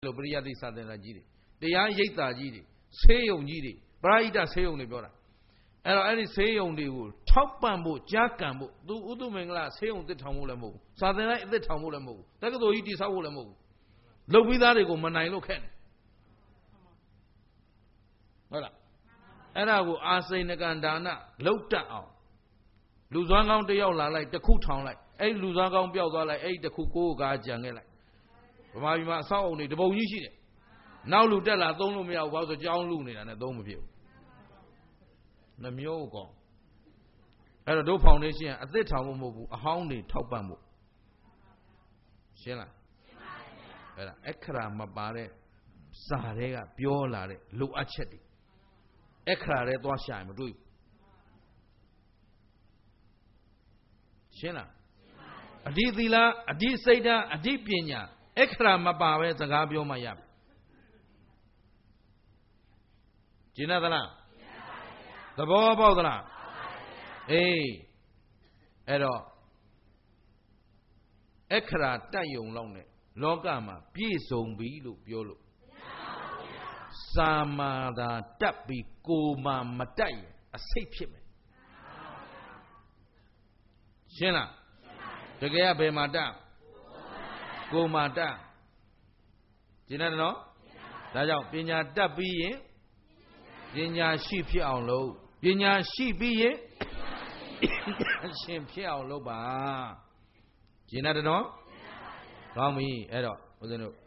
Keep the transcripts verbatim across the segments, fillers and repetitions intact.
လို့ပရိယတ်တိစာသင်တာကြီးတွေတရားရိပ်တာကြီးတွေဆေးရုံကြီးတွေပရိဒတ်ဆေးရုံတွေပြောတာအဲ့တော့အဲ့ဒီဆေးရုံတွေကိုထောက်ပံ့ဖို့ကြားကန်ဖို့သူဥတုမင်္ဂလာဆေးရုံတစ်ထောင်ဖို့လည်းမဟုတ်ဘူးစာသင်တိုင်းအစ်ထောင်ဖို့လည်းမဟုတ်ဘူးတက္ကသိုလ်ကြီးတည်ဆောက်ဖို့လည်းမဟုတ်ဘူးလုပ်ပြီးသားတွေကိုမနိုင်လို့ခက်တယ်ဟုတ်လားအဲ့ဒါကိုအာစိဏကံဒါနလောက်တတ်အောင်လူစွမ်းကောင်းတယောက်လာလိုက်တစ်ခုထောင်လိုက်အဲ့လူစွမ်းကောင်းပျောက်သွားလိုက်အဲ့တစ်ခုကိုယ်ကားကြံခဲ့လိုက်ဗမာပြည်မှာအဆောက်အုံတွေတပုံကြီးရှိတယ်နောက်လူတက်လာသုံးလို့မရဘူးဘာလို့ဆိုကြောင်းလူနေတာနဲ့သုံးမဖြစ်ဘူးနှမျိုးကောအဲ့တော့တို့ဖောင်ဒေးရှင်းကအသစ်ထောင်ဖို့မဟုတ်ဘူးအဟောင်းတွေထောက်ပံ့ဖို့ရှင်းလားအဲ့ဒါအခရာမပါတဲ့စာတွေကပြောလာတဲ့လိုအပ်ချက်တွေအခရာတွေသွားရှာရင်မတွေ့ဘူးရှင်းလားအဓိသီလအဓိစိတ်ဓာတ်အဓိပညာအခရာမပါပဲစကားပြောမှရမယ်ကျင်သလားသဘောပေါက်သလားအေးအဲ့တော့အခရာတတ်ယုံလောက်နဲ့လောကမှာပြည့်စုံပြီလို့ပြောလို့စာမာသာတတ်ပြီးကိုမာမတတ်ရင်အစိတ်ဖြစ်မယ်ရှင်းလားတကယ်ကဘယ်မှာတတ်ကိုမာတတ်ကျင်တယ်နော်ဒါကြောင့်ပညာတတ်ပြီးရင်ပညာရှိဖြစ်အောင်လုပ်ပညာရှိပြီးရင်အရှင်ဖြစ်အောင်လုပ်ပါကျင်တယ်နော်ကောင်းပြီအဲ့တော့ဦးဇင်းတို့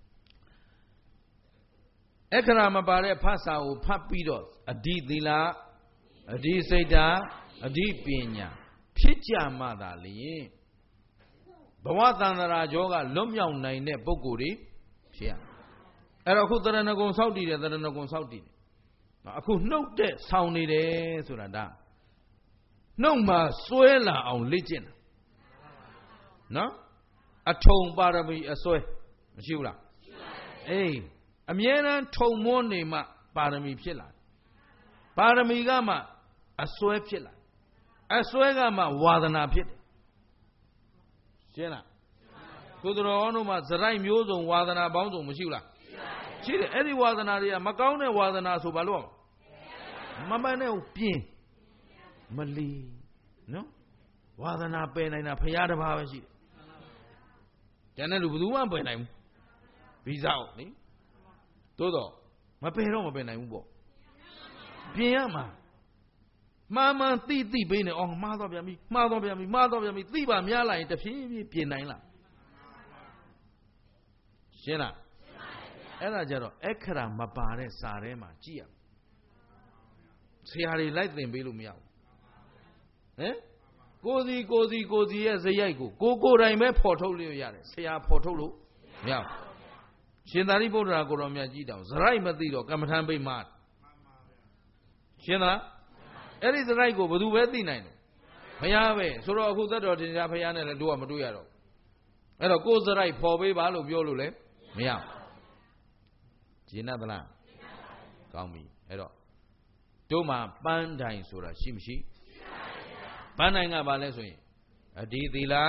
အခရာမပါတဲ့ဖတ်စာကိုဖတ်ပြီးတော့အဓိသီလအဓိစိတ်ဓာတ်အဓိပညာဖြစ်ကြမှသာလျှင်ဘဝသန္တရာကြောကလွတ်မြောက်နိုင်တဲ့ပုဂ္ဂိုလ်တွေဖြစ်ရအဲ့တော့အခုတရဏဂုံဆောက်တည်တယ်တရဏဂုံဆောက်တည်တယ်အခုနှုတ်တဲ့ဆောင်းနေတယ်ဆိုတာဒါနှုတ်မှာစွဲလာအောင်လေ့ကျင့်တာနော်အထုံပါရမီအစွဲမရှိဘူးလားအေးအမြဲတမ်းထုံမွန်းနေမှပါရမီဖြစ်လာပါရမီကမှအစွဲဖြစ်လာအစွဲကမှဝါဒနာဖြစ်တယ်ရှင်းလားကိုယ်တော်ဟောတို့မှာဇရိုက်မျိုးစုံဝါဒနာပေါင်းစုံမရှိဘူးလားရှိတယ်အဲ့ဒီဝါဒနာတွေကမကောင်းတဲ့ဝါဒနာဆိုဘာလို့မမှန်တဲ့ပြင်းမလီနော်ဝါဒနာပယ်နိုင်တာဖရာတစ်ပါးပဲရှိတယ်ကျန်တဲ့လူဘယ်သူမှပယ်နိုင်ဘူးဗီဇာကိုနိသို့တော့မပယ်တော့မပယ်နိုင်ဘူးပေါ့ပြင်ရမှာမှားမှန်သိသိပေးနေအောင်မှားတော့ပြန်ပြီမှားတော့ပြန်ပြီမှားတော့ပြန်ပြီသိပါများလာရင်တဖြည်းဖြည်းပြင်နိုင်လားရှင်းလားအဲ့ဒါကြတော့အခရာမပါတဲ့စာထဲမှာကြည့်ရဆရာတွေလိုက်သင်ပေးလို့မရဘူးဟမ်ကိုစီကိုစီကိုစီရဲ့ဇယိုက်ကိုကိုကိုယ်တိုင်ပဲဖော်ထုတ်လို့ရတယ်ဆရာဖော်ထုတ်လို့မရဘူးရှင်သာရိပုတ္တရာကိုတော်မြတ်ကြီးတောင်ဇရိုက်မသိတော့ကမ္မထံပိတ်မှာရှင်းလားအဲ့ဒီဇရိုက်ကိုဘယ်သူပဲသိနိုင်တယ်ဘုရားပဲဆိုတော့အခုသက်တော်တင်ကြဘုရားနဲ့လည်းတို့ကမတွေ့ရတော့အဲ့တော့ကိုယ်ဇရိုက်ဖော်ပေးပါလို့ပြောလို့လည်းမရဘူးဂျင်းတ်သလားကောင်းပြီအဲ့တော့တို့မှာပန်းတိုင်ဆိုတာရှိမရှိပန်းတိုင်ကဘာလဲဆိုရင်အဓိသီလ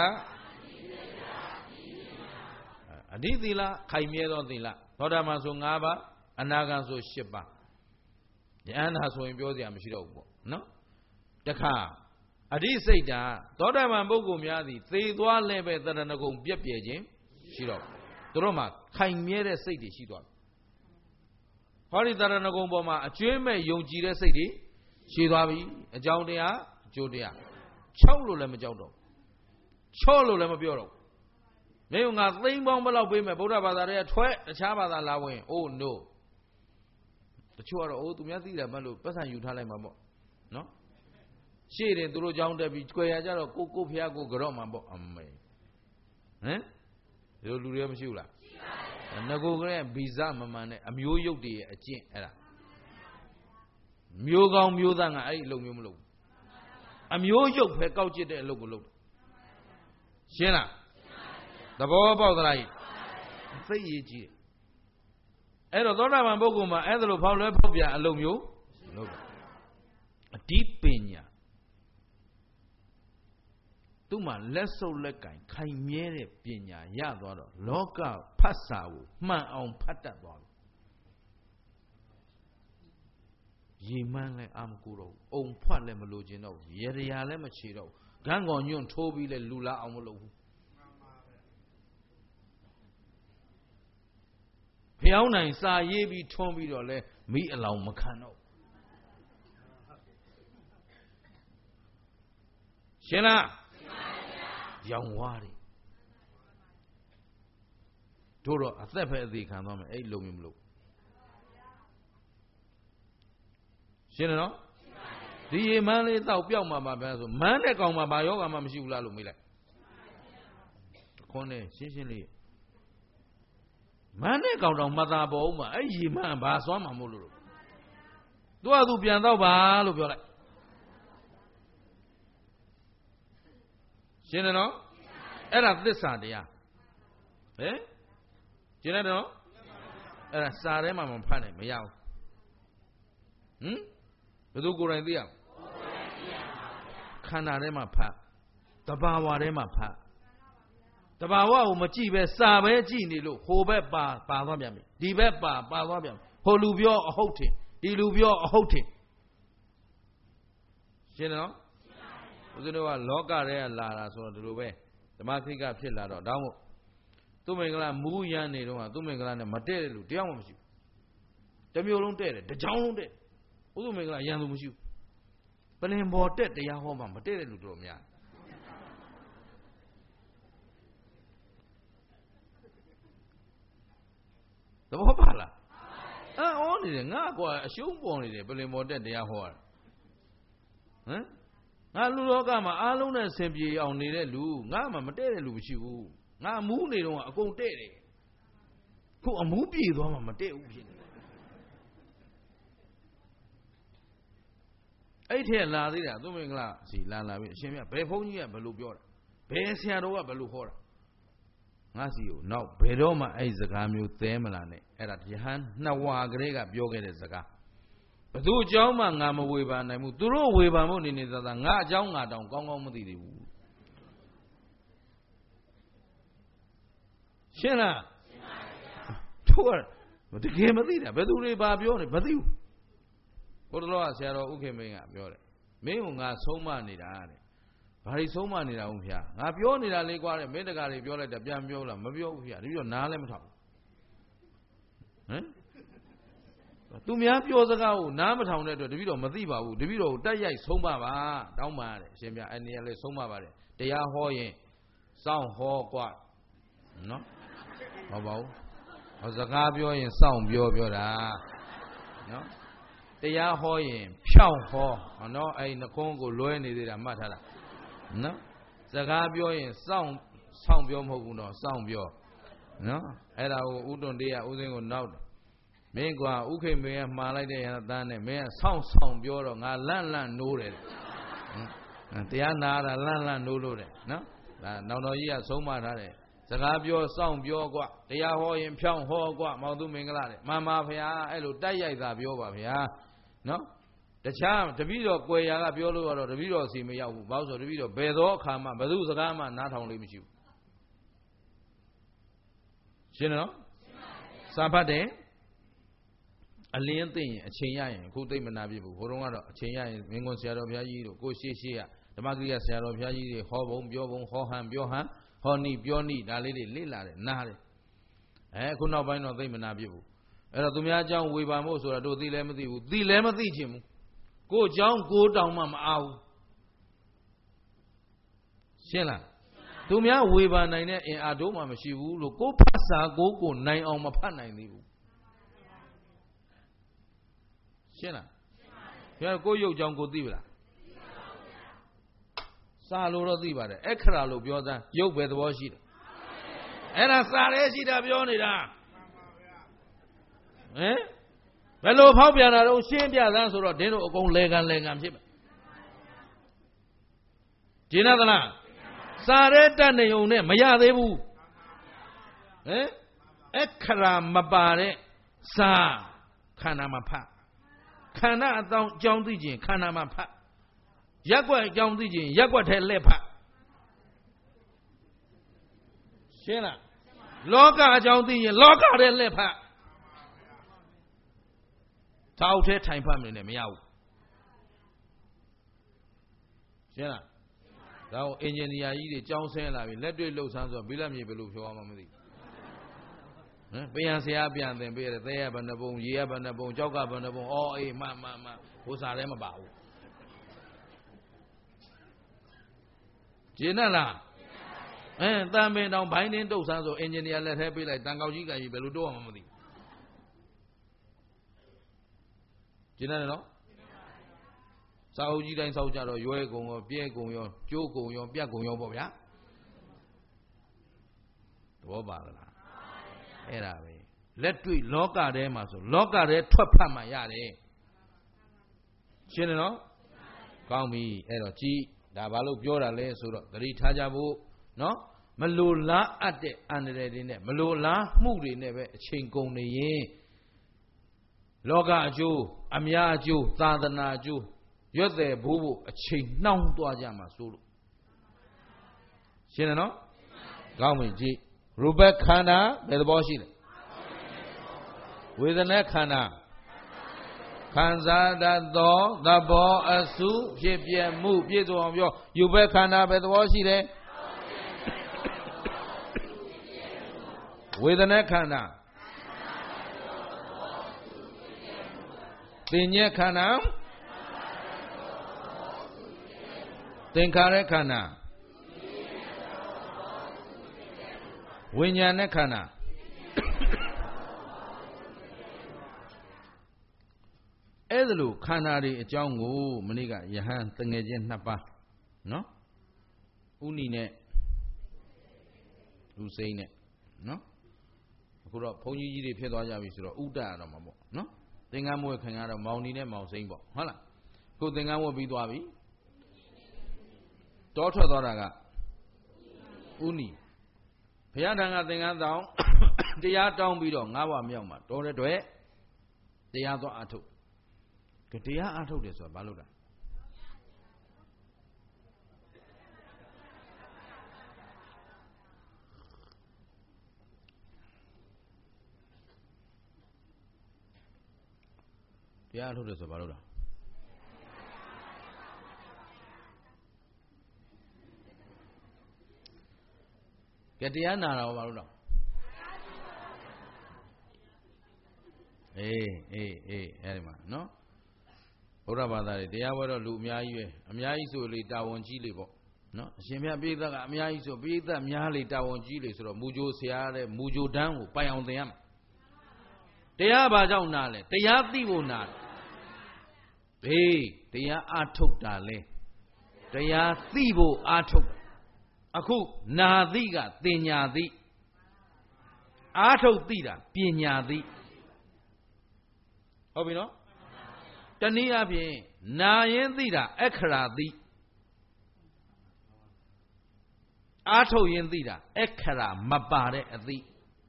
အဓိသီလခိုင်မြဲသောသီလသောတာပန်ဆို၅ပါးအနာဂံဆို၈ပါးယန္တာဆိုရင်ပြောစရာမရှိတော့ဘူးပေါ့နော်တခါအဓိစိတ်ဓာတ်သောတာပန်ပုဂ္ဂိုလ်များသည်သေသွားလဲပဲတရဏဂုံပြက်ပြဲခြင်းရှိတော့သူတို့မှာခိုင်မြဲတဲ့စိတ်တွေရှိသွားဟောဒီတရဏဂုံပေါ်မှာအကျွေးမဲ့ယုံကြည်တဲ့စိတ်တွေရှိသွားပြီအကြောင်းတရားအကျိုးတရား၆လို့လည်းမကြောက်တော့ချော့လို့လည်းမပြောတော့မင်းကသိန်းပေါင်းဘယ်လောက်ပေးမယ်ဗုဒ္ဓဘာသာတွေကထွက်တခြားဘာသာလာဝင် oh no တချို့ကတော့အိုးသူများသိတယ်မှလို့ပတ်စံယူထားလိုက်မှာပေါ့နော်ရှေ့တယ်သူတို့ကြောင်းတက်ပြီးကြွယ်ရကြတော့ကိုကိုဖျားကိုကြော့မှာပေါ့အမေဟမ်ဒီလိုလူတွေမရှိဘူးလားငကိုကလေးဗီဇမမှန်တဲ့အမျိုးရုပ်တွေရဲ့အကျင့်အဲ့ဒါမျိုးကောင်းမျိုးသားကအဲ့ဒီအလုပ်မျိုးမလုပ်ဘူးအမျိုးရုပ်ပဲကောက်ကျစ်တဲ့အလုပ်ကိုလုပ်ရှင်းလားသဘောပေါက်သလားသိရေးကြည့်အဲ့တော့သောတာပန်ပုဂ္ဂိုလ်မှာအဲ့ဒါလိုဖောက်လွဲဖောက်ပြန်အလုပ်မျိုးလုပ်တယ်အဓိပညာသူ့မှာလက်စုပ်လက်ကင်ခိုင်မြဲတဲ့ပညာရသွားတော့လောကဖတ်စာကိုမှန်အောင်ဖတ်တတ်သွားပြီရေမှန်းလည်းအာမကူတော့အုံဖွက်လည်းမလိုချင်တော့ရေရရာလည်းမချေတော့ဂန်းကောင်ညွန့်ထိုးပြီးလည်းလူလာအောင်မလုပ်ဘူးဖျောင်းနိုင်စာရေးပြီးထွန်းပြီးတော့လဲမိအလောင်မခံတော့ရှင်းလားရောင်ဝါးတွေတို့တော့အသက်ပဲအသေးခံသွားမယ်အဲ့လုံမြင်မလို့ရှင်းတယ်နော်ဒီရေမန်းလေးတောက်ပြောက်မှာပါပဲဆိုမန်းတဲ့ကောင်မှာဘာယောဂမှမရှိဘူးလားလို့မေးလိုက်ခွန်းနဲ့ရှင်းရှင်းလေးမန်းတဲ့ကောင်တောင်မသာပေါ်ဦးမှာအဲ့ရေမန်းဘာစွမ်းမှာမို့လို့သူကသူပြန်တော့ပါလို့ပြောလိုက်ရှင်းတယ်နော်အဲ့ဒါသစ္စာတရားဟဲ့ရှင်းတယ်နော်အဲ့ဒါစာထဲမှာမဖတ်နိုင်မရဘူးဟင်ဘယ်သူကိုယ်တိုင်သိရခန္ဓာထဲမှာဖတ်တဘာဝထဲမှာဖတ်တဘာဝကိုမကြည့်ပဲစာပဲကြည့်နေလို့ဟိုဘက်ပါပါသွားပြန်ပြီဒီဘက်ပါပါသွားပြန်ဟိုလူပြောအဟုတ်တယ်ဒီလူပြောအဟုတ်တယ်ရှင်းတယ်နော်ဦးဇင်းတို့ကလောကထဲကလာတာဆိုတော့ဒီလိုပဲဓမ္မခိကဖြစ်လာတော့ဒါမှမဟုတ်သူမင်္ဂလာမူးရမ်းနေတော့ကသူမင်္ဂလာနဲ့မတည့်တဲ့လူတယောက်မှမရှိဘူးတစ်မျိုးလုံးတဲ့တယ်တစ်ချောင်းလုံးတဲ့ဦးသူမင်္ဂလာရန်သူမရှိဘူးပလင်ပေါ်တက်တရားဟောမှမတည့်တဲ့လူတော်များသဘောပါလားအော်နေတယ်ငါကွာအရှုံးပေါ်နေတယ်ပလင်ပေါ်တက်တရားဟောရဟမ်ငါလူလောကမှာအားလုံးနဲ့ဆင်ပြေအောင်နေတဲ့လူငါမှမတည့်တဲ့လူမရှိဘူးငါအမူးနေတော့အကုန်တဲ့တယ်ခုအမူးပြေသွားမှမတဲ့ဘူးဖြစ်နေအဲ့ထက်လာသေးတာသူမင်္ဂလာစီလာလာပြီအရှင်မြတ်ဘယ်ဘုန်းကြီးကဘယ်လိုပြောတာဘယ်ဆရာတော်ကဘယ်လိုဟောတာငါစီကိုနောက်ဘယ်တော့မှအဲ့စကားမျိုးသဲမလာနဲ့အဲ့ဒါယဟန်နှစ်ဝါကလေးကပြောခဲ့တဲ့စကားဘသူအကြောင်းမှငါမဝေဖန်နိုင်ဘူးသူတို့ဝေဖန်ဖို့နေနေသာသာငါအကြောင်းငါတောင်ကောင်းကောင်းမသိသေးဘူးရှင်းလားရှင်းပါဗျာတို့ကတကယ်မသိတာဘယ်သူတွေဘာပြောနေမသိဘူးဘုရားတော်ဆရာတော်ဥက္ကေမင်းကပြောတယ်မင်းကငါဆုံးမနေတာတဲ့ဘာတွေဆုံးမနေတာဟုတ်ဗျာငါပြောနေတာလေးကွာတဲ့မင်းတကာတွေပြောလိုက်တာပြန်ပြောလားမပြောဘူးဗျာဒီပြောနားလည်းမထောင်ဟမ်သူများပြောစကားကိုနားမထောင်တဲ့အတွက်တပည့်တော်မသိပါဘူးတပည့်တော်ကိုတက်ရိုက်ဆုံးမပါတောင်းပါတဲ့ရှင်ဗျာအဲ့ဒီကလေးဆုံးမပါတယ်တရားဟောရင်စောင့်ဟောကွာနော်မဟုတ်ပါဘူးဟောစကားပြောရင်စောင့်ပြောပြောတာနော်တရားဟောရင်ဖြောင်းဟောနော်အဲ့နှခုံးကိုလွဲနေသေးတာမှတ်ထားတာနော်စကားပြောရင်စောင့်စောင့်ပြောမဟုတ်ဘူးနော်စောင့်ပြောနော်အဲ့ဒါကိုဥတွန်တေးကဥစဉ်ကိုနောက်မင်းကွာဥခိမေကမှားလိုက်တဲ့ရတန်းနဲ့မင်းကစောင့်စောင့်ပြောတော့ငါလန့်လန့်နိုးတယ်တရားနာတာလန့်လန့်နိုးလို့တယ်နော်ဒါနောင်တော်ကြီးကဆုံးမထားတယ်စကားပြောစောင့်ပြောကွတရားဟောရင်ဖြောင်းဟောကွမောင်သူမင်္ဂလာတဲ့မှန်ပါဗျာအဲ့လိုတိုက်ရိုက်တာပြောပါဗျာနော်တခြားတပည့်တော်ကွယ်ရာကပြောလို့တော့တပည့်တော်စီမရောက်ဘူးဘာလို့ဆိုတပည့်တော်ဘယ်သောအခါမှဘယ်သူစကားမှနားထောင်လို့မရှိဘူးရှင်းနော်စာဖတ်တယ်အလင်းသိရင်အချိန်ရရင်အခုသိမနာပြဘူးဘိုးတော်ကတော့အချိန်ရရင်မင်းကွန်ဆရာတော်ဘုရားကြီးတို့ကိုရှေ့ရှေ့ကဓမ္မဂရိယဆရာတော်ဘုရားကြီးတွေဟောဘုံပြောဘုံဟောဟန်ပြောဟန်ဟောနိပြောနိဒါလေးတွေလေ့လာတယ်နားတယ်အဲခုနောက်ပိုင်းတော့သိမနာပြဘူးအဲ့တော့သူများအကြောင်းဝေဖန်ဖို့ဆိုတာတို့သိလည်းမသိဘူးသိလည်းမသိချင်ဘူးကိုအကြောင်းကိုတောင်မှမအားဘူးရှင်းလားသူများဝေဖန်နိုင်တဲ့အင်အားတို့မှမရှိဘူးလို့ကိုဖတ်စာကိုကိုနိုင်အောင်မဖတ်နိုင်သေးဘူးရှင်းလားရှင်းပါပြီကိုရုပ်ကြောင်းကိုသိပါလားစာလို့တော့သိပါတယ်အခရာလို့ပြောသားရုပ်ပဲသဘောရှိတယ်အဲ့ဒါစာရဲရှိတာပြောနေတာဟမ်ဘယ်လိုဖောက်ပြန်တာတော့ရှင်းပြသန်းဆိုတော့ဒင်းတို့အကုန်လဲကန်လဲကန်ဖြစ်မယ်ကျင်းသလားစာရဲတတ်နေုံနဲ့မရသေးဘူးဟမ်အခရာမပါတဲ့စာခန္ဓာမှာဖတ်ခန္ဓာအတောင်ကြောင်းသိခြင်းခန္ဓာမှာဖတ်ရက်ွက်ကြောင်းသိခြင်းရက်ွက်ထဲလက်ဖတ်ရှင်းလားလောကအကြောင်းသိရင်လောကရဲ့လက်ဖတ်ထောက်ထဲထိုင်ဖတ်မနေနဲ့မရဘူးရှင်းလားဒါကိုအင်ဂျင်နီယာကြီးတွေကြောင်းဆင်းလာပြီလက်တွေ့လှုပ်ဆန်းဆိုဘိလက်မြေဘယ်လိုဖြောအောင်မသိဘူးဟမ်ပြန်ဆရာပြန်သင်ပေးတယ်သဲရဘဏ္ဍပုံရေရဘဏ္ဍပုံကြောက်ကဘဏ္ဍပုံအော်အေးမမမဟိုစားလည်းမပါဘူးကျင်းနဲ့လားအဲတန်ပင်တောင်ဘိုင်းတင်းတုတ်ဆန်းဆိုအင်ဂျင်နီယာလက်ထဲပေးလိုက်တန်ကောက်ကြီးကကြီးဘယ်လိုတိုးအောင်မသိကျင်းနဲ့နော်စာအုပ်ကြီးတိုင်းစောက်ကြတော့ရွဲကုံရောပြဲကုံရောကျိုးကုံရောပြတ်ကုံရောပေါ့ဗျာသဘောပါလားအဲ့ဒါပဲလက်တွေ့လောကထဲမှာဆိုလောကထဲထွက်ဖတ်မှရတယ်ရှင်းတယ်နော်ကောင်းပြီအဲ့တော့ကြည်ဒါဘာလို့ပြောတာလဲဆိုတော့သတိထားကြဖို့နော်မလိုလားအပ်တဲ့အန္တရာယ်တွေနဲ့မလိုလားမှုတွေနဲ့ပဲအချိန်ကုန်နေရင်လောကအကျိုးအများအကျိုးသာသနာအကျိုးရွတ်တယ်ဘိုးဘို့အချိန်နှောင်းသွားကြမှာဆိုလို့ရှင်းတယ်နော်ကောင်းပြီကြည်ရူပခန္ဓာဘယ်သဘောရှိလဲဝေဒနာခန္ဓာခံစားတတ်သောသဘောအစုဖြစ်ပြမှုပြည့်စုံအောင်ပြောယူဘခန္ဓာဘယ်သဘောရှိလဲဝေဒနာခန္ဓာပညာခန္ဓာသင်္ခါရခန္ဓာဝိညာဉ်နဲ့ခန္ဓာအဲ့ဒါလို့ခန္ဓာတွေအကြောင်းကိုမနေ့ကယဟန်တငယ်ချင်းနှစ်ပါးနော်ဥနီနဲ့လူစိမ့်နဲ့နော်အခုတော့ဘုန်းကြီးကြီးတွေဖြစ်သွားကြပြီဆိုတော့ဥဒ္ဒရတော့မှာပေါ့နော်သင်္ကန်းမွေးခင်ကတော့မောင်နီနဲ့မောင်စိမ့်ပေါ့ဟုတ်လားခုသင်္ကန်းမွေးပြီးသွားပြီတောထွက်သွားတာကဥနီဘုရားထံကသင်္ကန်းတောင်းတရားတောင်းပြီးတော့ငါးဘဝမြောက်မှာတော်တဲ့တွေ့တရားသွားအထုတ်ကတရားအထုတ်တယ်ဆိုတာဘာလို့လဲတရားအထုတ်တယ်ဆိုတာဘာလို့လဲကတရားနာတာဘာလို့လဲအေးအေးအေးအဲ့ဒီမှာနော်ဘုရားဘာသာတွေတရားပွဲတော့လူအများကြီးပဲအများကြီးဆိုလေတာဝန်ကြီးလေပေါ့နော်အရှင်မြတ်ပိဋကကအများကြီးဆိုပိဋကများလေတာဝန်ကြီးလေဆိုတော့မူကြိုဆရာတဲ့မူကြိုတန်းကိုပိုင်အောင်သင်ရမှာတရားဘာကြောင့်နာလဲတရားသိဖို့နာဘေးတရားအထုတ်တာလဲတရားသိဖို့အထုတ်အခုနာသိကပညာသိအထုတ်သိတာပညာသိဟုတ်ပြီနော်တနည်းအားဖြင့်နာရင်သိတာအခရာသိအာထုတ်ရင်သိတာအခရာမပါတဲ့အသိ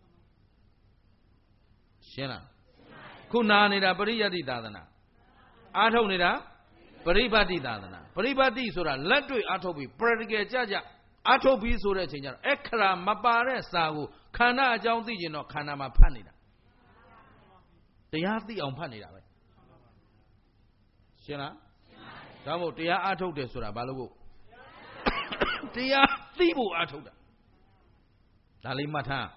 ရှင်းလားခုနာနေတာပရိယတ္တိသာသနာအာထုတ်နေတာပရိပတ်တိသာသနာပရိပတ်တိဆိုတာလက်တွေ့အာထုတ်ပြီး practical ကြကြအာထုတ်ပြီးဆိုတဲ့အချိန်ကျတော့အခရာမပါတဲ့စာကိုခန္ဓာအကြောင်းသိကျင်တော့ခန္ဓာမှာဖတ်နေတာတရားသိအောင်ဖတ်နေတာပဲရှင်းလားဒါမို့တရားအထုတ်တယ်ဆိုတာဘာလို့ဖို့တရားသိဖို့အထုတ်တာဒါလေးမှတ်ထား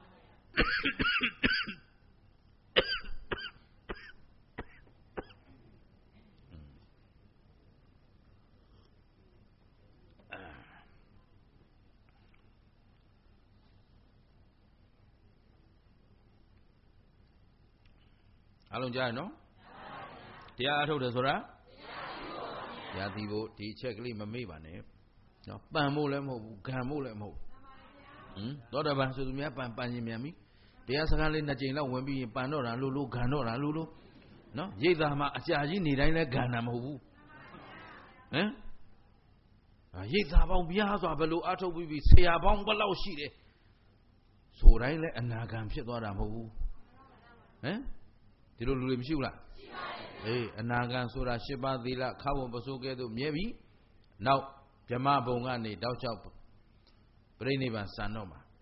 အားလုံးကြားရနော်တရားအထုတ်တယ်ဆိုတာတရားသိဖို့ဒီအချက်ကလေးမမေ့ပါနဲ့နော်ပန်ဖို့လည်းမဟုတ်ဘူးဂံဖို့လည်းမဟုတ်ဟင်သောတာပန်ဆိုသူများပန်ပန်ရင်မြန်ပြီတရားစကားလေးနှစ်ကြိမ်လောက်ဝင်ပြီးရင်ပန်တော့တာလို့လို့ဂံတော့တာလို့လို့နော်ရိတ်သားမှာအကြာကြီးနေတိုင်းလဲဂံတာမဟုတ်ဘူးဟမ်ရိတ်သားပေါင်းများစွာဘယ်လိုအထုတ်ပြီးပြီးဆရာပေါင်းဘယ်လောက်ရှိတယ်ဆိုတိုင်းလဲအနာဂံဖြစ်သွားတာမဟုတ်ဘူးဟမ်ဒီလိုလူတွေမရှိဘူးလားရှိပါတယ်အေးအနာဂံဆိုတာရှစ်ပါးသီလခါဝံပစိုးကဲသို့မြဲပြီနောက်ဗြဟ္မဘုံကနေတောက်ချောက်ပြိဋိနိဗ္ဗာန်စံတော့မှာ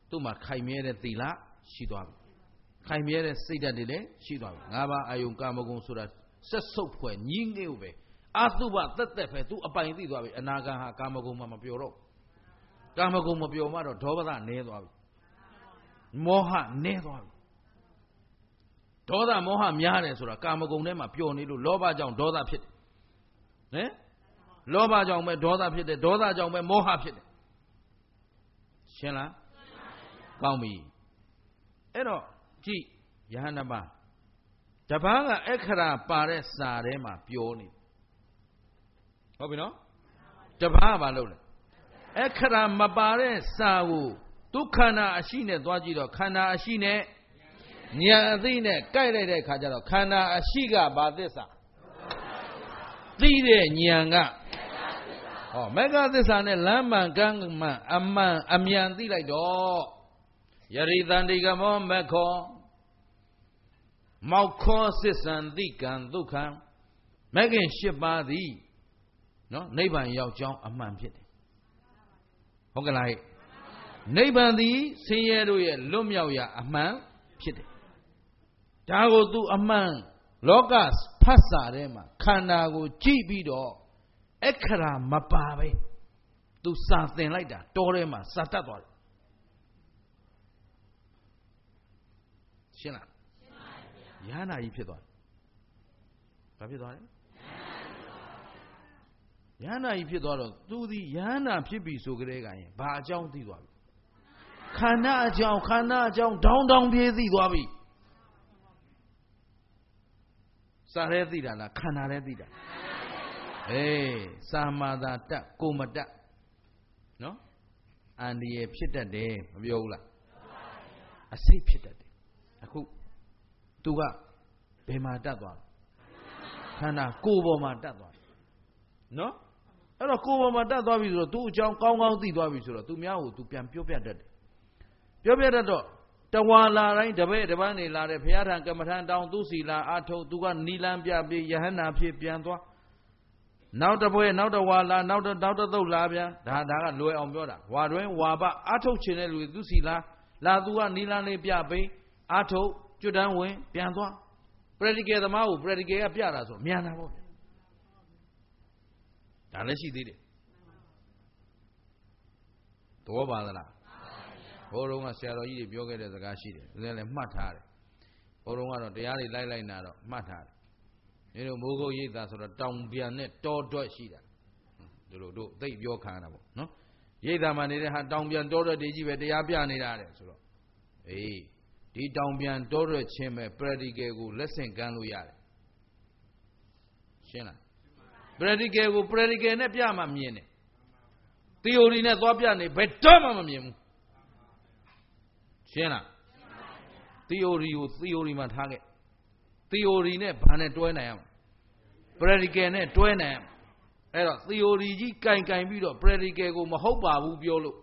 သူ့မှာခိုင်မြဲတဲ့သီလရှိသွားပြီခိုင်မြဲတဲ့စိတ်ဓာတ်တွေလည်းရှိသွားပြီငါးပါးအာယုံကာမဂုဏ်ဆိုတာဆက်ဆုပ်ဖွဲ့ညင်းငယ်ပဲအတုပသက်သက်ပဲသူအပိုင်သိသွားပြီအနာဂံဟာကာမဂုဏ်မှမပျော်တော့ကာမဂုဏ်မပျော်မှတော့ဒေါသနည်းသွားပြီမောဟနည်းသွားပြီဒေါသမောဟများတယ်ဆိုတာကာမဂုဏ်ထဲမှာပျော်နေလို့လောဘကြောင့်ဒေါသဖြစ်တယ်ဟမ်လောဘကြောင့်ပဲဒေါသဖြစ်တယ်ဒေါသကြောင့်ပဲမောဟဖြစ်တယ်ရှင်းလားကောင်းပြီအဲ့တော့ကြည့်ယဟန်နှစ်ပါးတပားကအခရာပါတဲ့စာထဲမှာပြောနေဟုတ်ပြီနော်တပားကဘာလုပ်လဲအခရာမပါတဲ့စာကိုဒုက္ခနာအရှိနဲ့သွားကြည့်တော့ခန္ဓာအရှိနဲ့ဉာဏ်အသိနဲ့ကြိုက်လိုက်တဲ့ခါကျတော့ခန္ဓာအရှိကဘာသစ္စာသိတဲ့ဉာဏ်ကဟောမေဃသစ္စာနဲ့လမ်းမှန်ကမ်းမှန်အမှန်အမြန်သိလိုက်တော့ယရိတန္တိကမောမခောမောက်ခောသစ္ဆံတိကံဒုက္ခံမဂ္ဂင်၈ပါးသည်နော်နိဗ္ဗာန်ရောက်ကြောင်းအမှန်ဖြစ်တယ်ဟုတ်ကဲ့လားနိဗ္ဗာန်သည်ဆင်းရဲတို့ရဲ့လွတ်မြောက်ရာအမှန်ဖြစ်တယ်ဒါကိုသူအမှန်လောကဖတ်စာထဲမှာခန္ဓာကိုကြည့်ပြီးတော့အခရာမပါပဲသူစာသင်လိုက်တာတောထဲမှာစာတတ်သွားတယ်ရှင်းလားရှင်းပါဗျာယဟနာကြီးဖြစ်သွားတယ်ဘာဖြစ်သွားလဲယဟနာကြီးဖြစ်သွားတော့သူဒီယဟနာဖြစ်ပြီဆိုကြတဲ့ကရင်ဘာအကြောင်းသိသွားပြီခန္ဓာအကြောင်းခန္ဓာအကြောင်းတောင်းတောင်းပြေးသိသွားပြီစာရဲသိတာလားခန္ဓာရဲသိတာအေးစာမာသာတက်ကိုမတက်နော်အန္တရာယ်ဖြစ်တတ်တယ်မပြောဘူးလားအစိတ်ဖြစ်တတ်တယ်အခုသူကဘယ်မှာတက်သွားလဲခန္ဓာကိုယ်ပေါ်မှာတက်သွားတယ်နော်အဲ့တော့ကိုယ်ပေါ်မှာတက်သွားပြီဆိုတော့သူ့အကြောင်းကောင်းကောင်းသိသွားပြီဆိုတော့သူများကိုသူပြန်ပြောပြတတ်တယ်ပြောပြတတ်တော့တဝါလာတိုင်းတပည့်တပန်းနေလာတယ်ဘုရားထံကမ္မထံတောင်းသူစီလာအာထုံသူကနီလန်းပြပြီးယဟန္တာဖြစ်ပြန်သွားနောက်တစ်ပွဲနောက်တစ်ဝါလာနောက်တစ်နောက်တစ်သုတ်လာပြန်ဒါဒါကလွယ်အောင်ပြောတာဝါတွင်ဝါပအာထုတ်ခြင်းတဲ့လူသူစီလာလာသူကနီလန်းလေးပြပေးအာထုတ်ကျွတ်တန်းဝင်ပြန်သွား practical သမားကို practical ကပြတာဆိုမြန်တာပေါ့ဒါလည်းရှိသေးတယ်သဘောပါသလားဘိုးတော်ကဆရာတော်ကြီးတွေပြောခဲ့တဲ့စကားရှိတယ်သူလည်းမှတ်ထားတယ်ဘိုးတော်ကတော့တရားတွေလိုက်လိုက်နာတော့မှတ်ထားတယ်ဒီလိုမိုးကုတ်ရိပ်သာဆိုတော့တောင်ပြန်နဲ့တောတွက်ရှိတာဒီလိုတို့သိပြောခံရတာပေါ့နော်ရိပ်သာမှာနေတဲ့ဟာတောင်ပြန်တောတွက်တွေကြီးပဲတရားပြနေတာတဲ့ဆိုတော့အေးဒီတောင်ပြန်တောတွက်ချင်းပဲ practical ကိုလက်ဆင့်ကမ်းလို့ရတယ်ရှင်းလား practical ကို practical နဲ့ပြမှမြင်တယ် theory နဲ့သွားပြနေဘယ်တော့မှမမြင်ဘူးရှင်းလား theory ကို theory မှာထားခဲ့ theory နဲ့ဘာနဲ့တွဲနိုင်ရမလဲ practical နဲ့တွဲနိုင်ရမယ်အဲ့တော့ theory ကြီးကင်ကင်ပြီးတော့ practical ကိုမဟုတ်ပါဘူးပြောလို့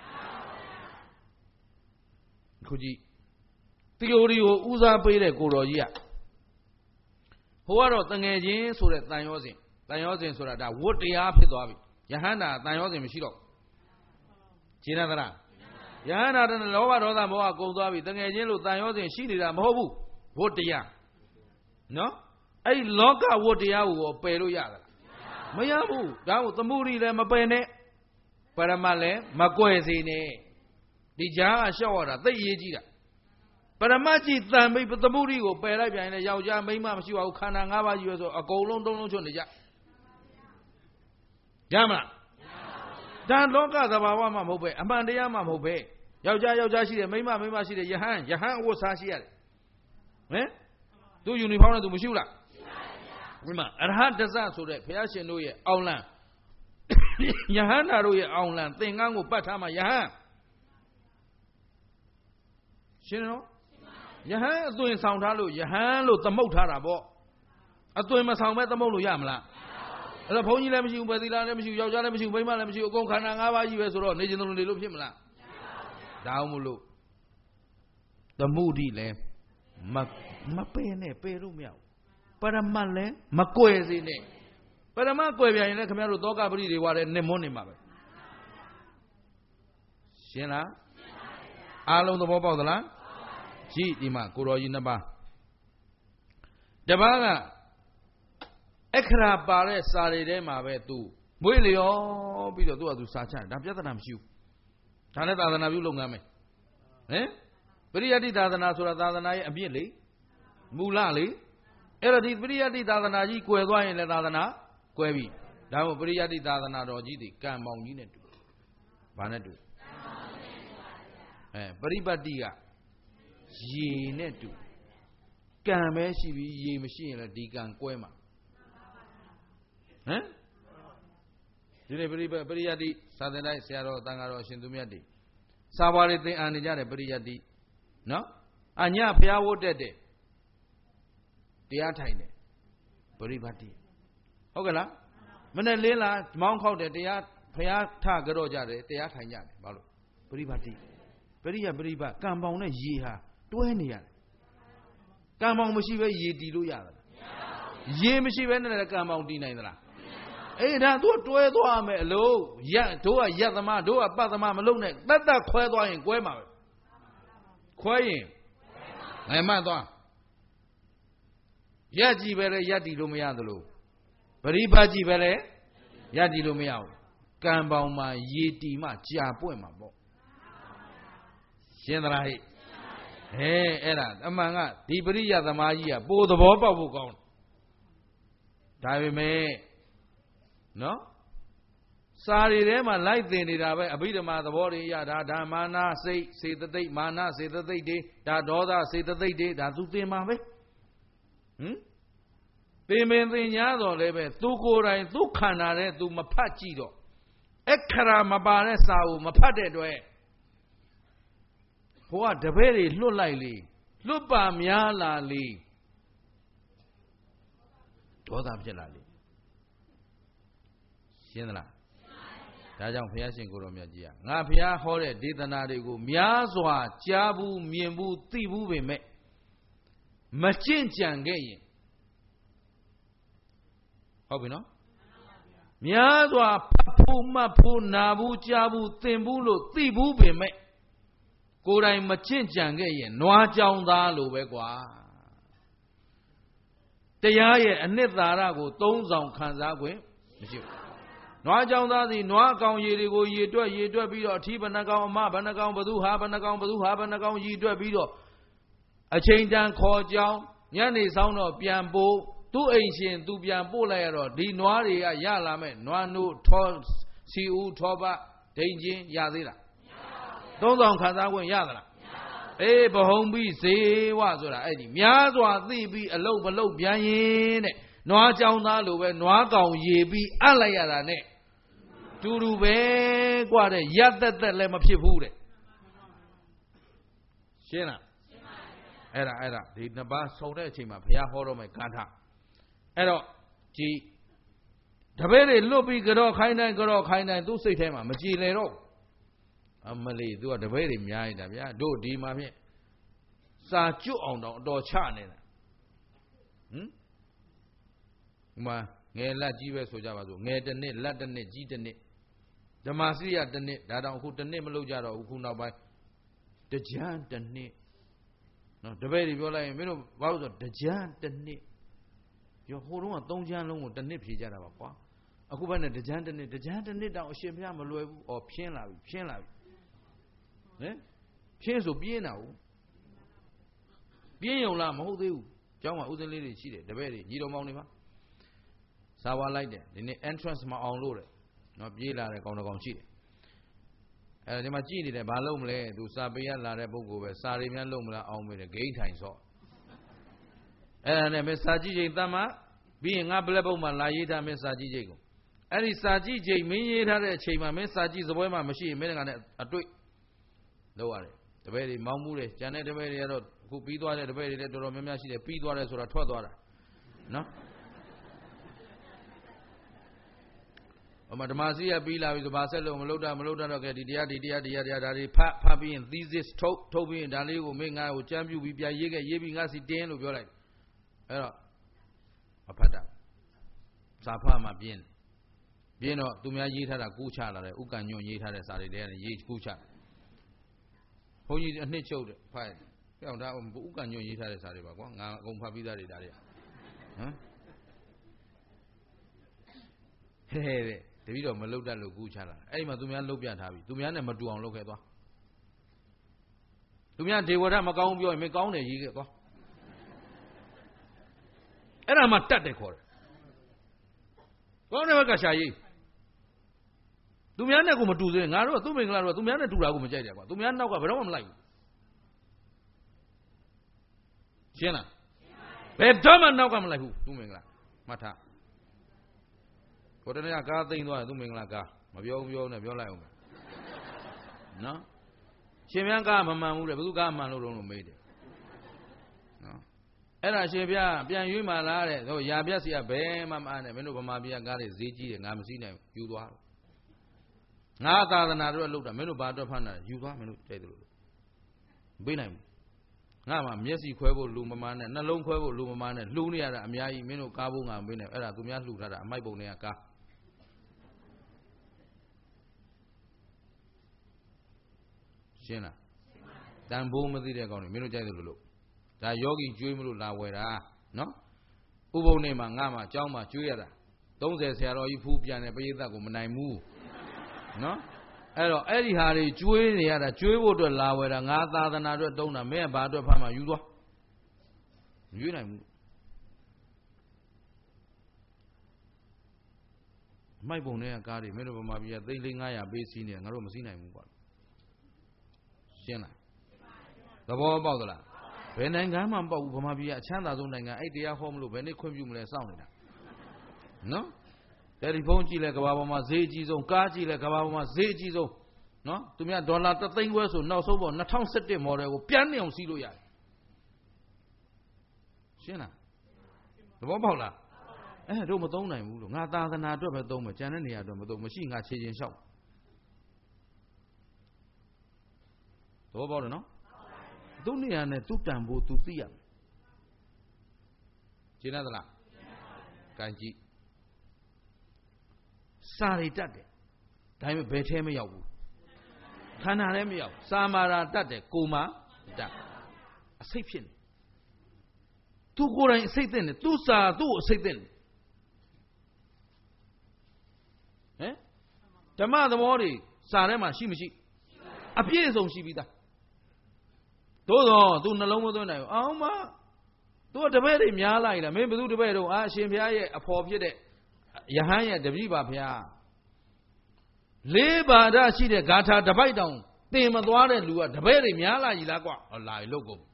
ခုကြည့် theory ကိုဦးစားပေးတဲ့ကိုတော်ကြီးကဟိုကတော့တငယ်ချင်းဆိုတဲ့တန်ရောစဉ်တန်ရောစဉ်ဆိုတာဒါဝတ်တရားဖြစ်သွားပြီယဟန္တာတန်ရောစဉ်မရှိတော့ရှင်းသလားယဟန္တာတလောဘဒေါသမောဟကုန်သွားပြီတငယ်ချင်းလို့တန်ရောစဉ်ရှိနေတာမဟုတ်ဘူးဝတ်တရားနော်အဲ့ဒီလောကဝတ်တရားကိုပယ်လို့ရသလားမရဘူးဒါကိုသမုဒိလည်းမပယ်နဲ့ပရမတ်လည်းမကွယ်စေနဲ့ဒီကြားကရှောက်ရတာသိရေးကြည့်တာပရမတ်ကြီးတန်မိတ်သမုဒိကိုပယ်လိုက်ပြန်ရင်ယောက်ျားမိန်းမမရှိပါဘူးခန္ဓာ၅ပါးကြီးပဲဆိုအကုန်လုံးတုံးလုံးချွတ်နေကြရမလားဒါလောကသဘာဝမှမဟုတ်ပဲအမှန်တရားမှမဟုတ်ပဲယောက်ျားယောက်ျားရှိတယ်မိန်းမမိန်းမရှိတယ်ယဟန်ယဟန်အဝတ်စားရှိရတယ်ဟင်သူယူနီဖောင်းနဲ့သူမရှိဘူးလားဒီမှာအရဟတဇဆိုတဲ့ဘုရားရှင်တို့ရဲ့အောင်လံယဟန္တာတို့ရဲ့အောင်လံသင်္ကန်းကိုပတ်ထားမှယဟန်ရှင်းနော်ယဟန်အသွင်ဆောင်ထားလို့ယဟန်လို့သမုတ်ထားတာပေါ့အသွင်မဆောင်ပဲသမုတ်လို့ရမလားအဲ့တော့ဘုန်းကြီးလည်းမရှိဘူးပဲသီလလည်းမရှိဘူးယောက်ျားလည်းမရှိဘူးမိန်းမလည်းမရှိဘူးအကုန်ခန္ဓာ၅ပါးကြီးပဲဆိုတော့နေကျင်တယ်လို့နေလို့ဖြစ်မလားဒါမှမဟုတ်လို့သမုဒိလည်းမမပယ်နဲ့ပယ်လို့မရဘူးပရမတ်လည်းမကွယ်စေနဲ့ပရမတ်ကွယ်ပြန်ရင်လည်းခင်ဗျားတို့သောကပရိဒေဝလည်းနေမွန်းနေမှာပဲရှင်းလားအားလုံးသဘောပေါက်သလားကြည့်ဒီမှာကိုတော်ကြီးနှစ်ပါးတပားကအခရာပါတဲ့စာတွေထဲမှာပဲသူမွေးလျော်ပြီးတော့သူကသူစာချတယ်ဒါပြဿနာမရှိဘူးဒါနဲ့သာသနာပြုလုပ်ငန်းမယ်ဟင်ပရိယတ္တိသာသနာဆိုတာသာသနာရဲ့အပြစ်လေမူလလေအဲ့တော့ဒီပရိယတ္တိသာသနာကြီးကွယ်သွားရင်လည်းသာသနာကွယ်ပြီဒါမို့ပရိယတ္တိသာသနာတော်ကြီးဒီကံပေါင်းကြီးနဲ့တူဘာနဲ့တူအဲပရိပတ်တိကရေနဲ့တူကံပဲရှိပြီးရေမရှိရင်လည်းဒီကံကွဲမှာဟမ်ဒီနေ့ပရိပရိယတ္တိသာသနာ့ဆရာတော်တန်ဃာတော်ရှင်သူမြတ်တွေစာပါတွေသင်အားနေကြတယ်ပရိယတ္တိနော်အညဘုရားဝတ်တက်တယ်တရားထိုင်တယ်ပရိပတ်တိဟုတ်ကဲ့လားမနဲ့လင်းလာမောင်းခောက်တယ်တရားဘုရားထကြတော့ကြတယ်တရားထိုင်ကြတယ်ဘာလို့ပရိပတ်တိပရိယပရိပတ်ကံပေါင်းနဲ့ရေဟာတွဲနေရတယ်ကံပေါင်းမရှိပဲရေတည်လို့ရသလားရေမရှိပဲနဲ့ကံပေါင်းတည်နိုင်သလားအေးဒါသူတွဲသွားမယ်အလုံးရက်တို့ကရက်သမားတို့ကပတ်သမားမလုံးနဲ့တတ်တတ်ခွဲသွားရင်ကွဲမှာပဲခွဲရင်ငယ်မှတ်သွားရက်ကြည့်ပဲလေရက်တည်လို့မရသလိုပရိပတ်ကြည့်ပဲလေရက်တည်လို့မရဘူးကံပေါင်းမှာရေတည်မှကြာပွင့်မှာပေါ့ရှင်းသလားဟဲ့ဟဲ့အဲ့ဒါအမှန်ကဒီပရိယသမားကြီးကပိုသဘောပေါက်ဖို့ကောင်းဒါပေမဲ့နော်စာရီထဲမှာလိုက်သင်နေတာပဲအဘိဓမ္မာသဘောတွေရတာဒါမာနစိတ်စေတသိက်မာနစေတသိက်တွေဒါဒေါသစေတသိက်တွေဒါသူသင်မှာပဲဟမ်သင်ပင်သင်ညာတော်လည်းပဲသူကိုယ်တိုင်သူခန္ဓာနဲ့သူမဖတ်ကြည့်တော့အခရာမပါတဲ့စာကိုမဖတ်တဲ့အတွက်ဟိုကတပည့်တွေလွတ်လိုက်လေလွတ်ပါများလာလေဒေါသဖြစ်လာလေရှင်းသလားဒါကြောင့်ဘုရားရှင်ကိုတော်မြတ်ကြီးကငါဘုရားဟောတဲ့ဒေသနာတွေကိုများစွာကြားဘူးမြင်ဘူးသိဘူးပဲမဲ့မကျင့်ကြံခဲ့ရင်ဟုတ်ပြီနော်များစွာဖတ်ဖို့မှတ်ဖို့နာဘူးကြားဘူးသင်ဘူးလို့သိဘူးပဲမဲ့ကိုယ်တိုင်မကျင့်ကြံခဲ့ရင်နွားကြောင်သားလိုပဲကွာတရားရဲ့အနှစ်သာရကိုသုံးဆောင်ခံစား권မရှိဘူးနွားကြောင်သားစီနွားအကောင်ရေတွေကိုရေတွက်ရေတွက်ပြီးတော့အထီးဘဏ္ဍကောင်အမဘဏ္ဍကောင်ဘသူဟာဘဏ္ဍကောင်ဘသူဟာဘဏ္ဍကောင်ရေတွက်ပြီးတော့အချိန်တန်ခေါ်ကြောင်းညနေဆောင်တော့ပြန်ပို့သူ့အိမ်ရှင်သူပြန်ပို့လိုက်ရတော့ဒီနွားတွေကရလာမဲ့နွားနို့ထောစီဦးထောပဒိန်ချင်းရသေးလားသုံးဆောင်ခံစား권ရသလားအေးဘဟုံပြီးဇေဝဆိုတာအဲ့ဒီများစွာသိပြီးအလုတ်မလုတ်ပြန်ရင်တဲ့နွားကြောင်သားလိုပဲနွားကောင်ရေပြီးအပ်လိုက်ရတာနဲ့တူတူပဲกว่าတဲ့ရက်သက်သက်လည်းမဖြစ်ဘူးတဲ့ရှင်းလားရှင်းပါပြီအဲ့ဒါအဲ့ဒါဒီနှစ်ပါးဆုံတဲ့အချိန်မှာဘုရားဟောတော့မယ်ကာထအဲ့တော့ကြည်တပည့်တွေလွတ်ပြီးကြောခိုင်းတိုင်းကြောခိုင်းတိုင်းသူ့စိတ်ထဲမှာမကြည်လေတော့အမလီသူကတပည့်တွေများနေတာဗျာတို့ဒီမှာဖြင့်စာကျွတ်အောင်တော့အတော်ချနေတာဟမ်ဥမာငယ်လက်ကြီးပဲဆိုကြပါစို့ငယ်တစ်နှစ်လက်တစ်နှစ်ကြီးတစ်နှစ်ဓမ္မစရိယတစ်နှစ်ဒါတောင်အခုတစ်နှစ်မလုပ်ကြတော့ဘူးခုနောက်ပိုင်းတကြံတစ်နှစ်နော်တပည့်တွေပြောလိုက်ရင်မင်းတို့ဘာလို့ဆိုတကြံတစ်နှစ်ပြောဟိုတုန်းကသုံးကြံလုံးကိုတစ်နှစ်ဖြေကြတာပါကွာအခုဘက်နဲ့တကြံတစ်နှစ်တကြံတစ်နှစ်တောင်အရှင်ဘုရားမလွယ်ဘူးဩဖြင်းလာပြီဖြင်းလာပြီဟင်ဖြင်းဆိုပြင်းတာဟုတ်ပြင်းယုံလားမဟုတ်သေးဘူးကျောင်းမှာဥစဉ်လေးတွေရှိတယ်တပည့်တွေညီတော်မောင်တွေမှာစာဝါလိုက်တယ်ဒီနေ့ entrance မအောင်လို့တဲ့နော်ပြေးလာတဲ့ကောင်တစ်ကောင်ရှိတယ်အဲဒီမှာကြည့်နေတယ်ဘာလုပ်မလဲသူစာပေရလာတဲ့ပုဂ္ဂိုလ်ပဲစာတွေများလုပ်မလားအောင်မေးတယ်ဂိမ်းထိုင်ဆော့အဲ့ဒါနဲ့မစာကြည့်ချိန်တမ်းမှာပြီးရင်ငါဘလက်ပုတ်မှာလာရေးထားမင်းစာကြည့်ချိန်ကိုအဲ့ဒီစာကြည့်ချိန်မင်းရေးထားတဲ့အချိန်မှာမင်းစာကြည့်စပွဲမှာမရှိရင်မင်းကလည်းအတွေ့လောက်ရတယ်တပည့်တွေမောင်းမှုတယ်ကျန်တဲ့တပည့်တွေကတော့အခုပြီးသွားတဲ့တပည့်တွေလည်းတော်တော်များများရှိတယ်ပြီးသွားတယ်ဆိုတာထွက်သွားတာနော်အမဓမ္မစီရပြီးလာပြီဆိုဘာဆက်လို့မလုပ်တာမလုပ်တာတော့ကဲဒီတရားဒီတရားဒီတရားဒါတွေဖတ်ဖတ်ပြီးရင် thesis ထုတ်ထုတ်ပြီးရင်ဒါလေးကိုမင်းငါ့ကိုကြမ်းပြုပြီးပြန်ရေးခဲ့ရေးပြီးငါစီတင်းလို့ပြောလိုက်အဲ့တော့အဖတ်တာစာဖတ်မှပြင်းပြင်းတော့သူများရေးထားတာကူးချလာတယ်ဥက္ကညွန့်ရေးထားတဲ့စာတွေတည်းရေးကူးချဘုန်းကြီးအနှစ်ချုပ်တဲ့ဖတ်ကြောက်ဒါဘုဥကညွန့်ရေးထားတဲ့စာတွေပါကွာငါအကုန်ဖတ်ပြီးသားတွေဒါတွေဟမ်ဟဲ့တဲ့တပည့်တော်မလုတ်တတ်လို့ကူးချလာအဲ့ဒီမှာသူများလုတ်ပြထားပြီသူများနဲ့မတူအောင်လုပ်ခဲ့သွားသူများဒေဝရမကောင်းပြောရင်မကောင်းတယ်ရေးခဲ့သွားအဲ့ဒါမှတတ်တယ်ခေါ်တယ်ကောင်းတယ်ဘက်ကရှာရေးသူများနဲ့ကိုမတူသေးငါတို့ကသူ့မင်္ဂလာတို့ကသူများနဲ့တူတာကိုမကြိုက်တယ်ကွာသူများနောက်ကဘယ်တော့မှမလိုက်ဘူးရှင်းလားဘယ်တော့မှနောက်ကမလိုက်ဘူးသူ့မင်္ဂလာမှတ်ထားကိုတနေ့ကကားသိမ်းသွားတယ်သူ့မင်္ဂလာကားမပြောဘူးပြောနဲ့ပြောလိုက်အောင်နော်ရှင်ဗျားကားမမှန်ဘူးတဲ့ဘယ်သူကားမှန်လို့တော့လို့မေးတယ်နော်အဲ့ဒါရှင်ဗျားပြန်ရွေးမှလားတဲ့ဟိုရာပြက်စီကဘယ်မှမအားနဲ့မင်းတို့ဗမာပြည်ကားတွေဈေးကြီးတယ်ငါမစီးနိုင်ယူသွားငါသာသနာတို့လှုပ်တာမင်းတို့ဘာအတွက်ဖမ်းတာယူသွားမင်းတို့ကြိုက်တယ်လို့မပေးနိုင်ဘူးငါမှမျက်စိခွဲဖို့လူမမားနဲ့နှလုံးခွဲဖို့လူမမားနဲ့လှူနေရတာအများကြီးမင်းတို့ကားဖို့ငါမပေးနိုင်အဲ့ဒါသူများလှူထားတာအမိုက်ပုံတွေကကားရှင်းလားတန်ဖိုးမသိတဲ့ကောင်တွေမင်းတို့ကြိုက်တယ်လို့လို့ဒါယောဂီကျွေးမလို့လာဝယ်တာနော်ဥပုံနေမှာငါမှအเจ้าမှကျွေးရတာသုံးဆယ်ဆရာတော်ကြီးဖူးပြန်တဲ့ပရိသတ်ကိုမနိုင်ဘူးနော်အဲ့တော့အဲ့ဒီဟာတွေကျွေးနေရတာကျွေးဖို့အတွက်လာဝယ်တာငါသာသနာအတွက်တုံးတာမင်းကဘာအတွက်ဖမ်းမှယူသွားမရွေးနိုင်ဘူးမိုက်ပုံတွေကကားတွေမင်းတို့ဗမာပြည်ကသိန်းလေးငါးရာပေးစီးနေငါတို့မစီးနိုင်ဘူးကွာရှင်းလားသဘောပေါက်သလားဘယ်နိုင်ငံမှမပေါက်ဘူးဗမာပြည်ကအချမ်းသာဆုံးနိုင်ငံအဲ့တရားဟောမလို့ဘယ်နေ့ခွင့်ပြုမလဲစောင့်နေတာနော်တယ်လီဖုန်းကြည့်လဲကဘာပေါ်မှာဈေးအကြီးဆုံးကားကြည့်လဲကဘာပေါ်မှာဈေးအကြီးဆုံးနော်သူများဒေါ်လာတစ်သိန်းခွဲဆိုနောက်ဆုံးပေါ်၂၀၁၁မော်ဒယ်ကိုပြန်နေအောင်စီးလို့ရတယ်ရှင်းလားသဘောပေါက်လားအဲတို့မသုံးနိုင်ဘူးလို့ငါသာသနာအတွက်ပဲသုံးမယ်ကျန်တဲ့နေရာအတွက်မသုံးမရှိငါခြေချင်းလျှောက်သဘောပေါက်တယ်နော်သူ့နေရာနဲ့သူ့တန်ဖို့သူသိရမယ်ရှင်းသလားကန်ကြည့်စာတွေတတ်တယ်ဒါပေမဲ့ဘယ်ထဲမရောက်ဘူးခန္ဓာလည်းမရောက်စာမာရာတတ်တယ်ကိုမာတတ်အစိတ်ဖြစ်နေသူကိုယ်တိုင်အစိတ်သိနေသူ့စာသူ့အစိတ်သိနေဟမ်ဓမ္မသဘောတွေစာထဲမှာရှိမရှိအပြည့်အစုံရှိပြီးသားသို့တော့သူနှလုံးမသွင်းနိုင်ဘူးအောင်မသူကတပည့်တွေများလိုက်လားမင်းဘယ်သူတပည့်တော့အာအရှင်ဘုရားရဲ့အဖော်ဖြစ်တဲ့ယဟန်ရဲ့တပည့်ပါဘုရားလေးပါဒရှိတဲ့ဂါထာတပိုက်တောင်တင်မသွားတဲ့လူကတပည့်တွေများလာကြီးလားကွာဟောလာလို့ကုန်ဟ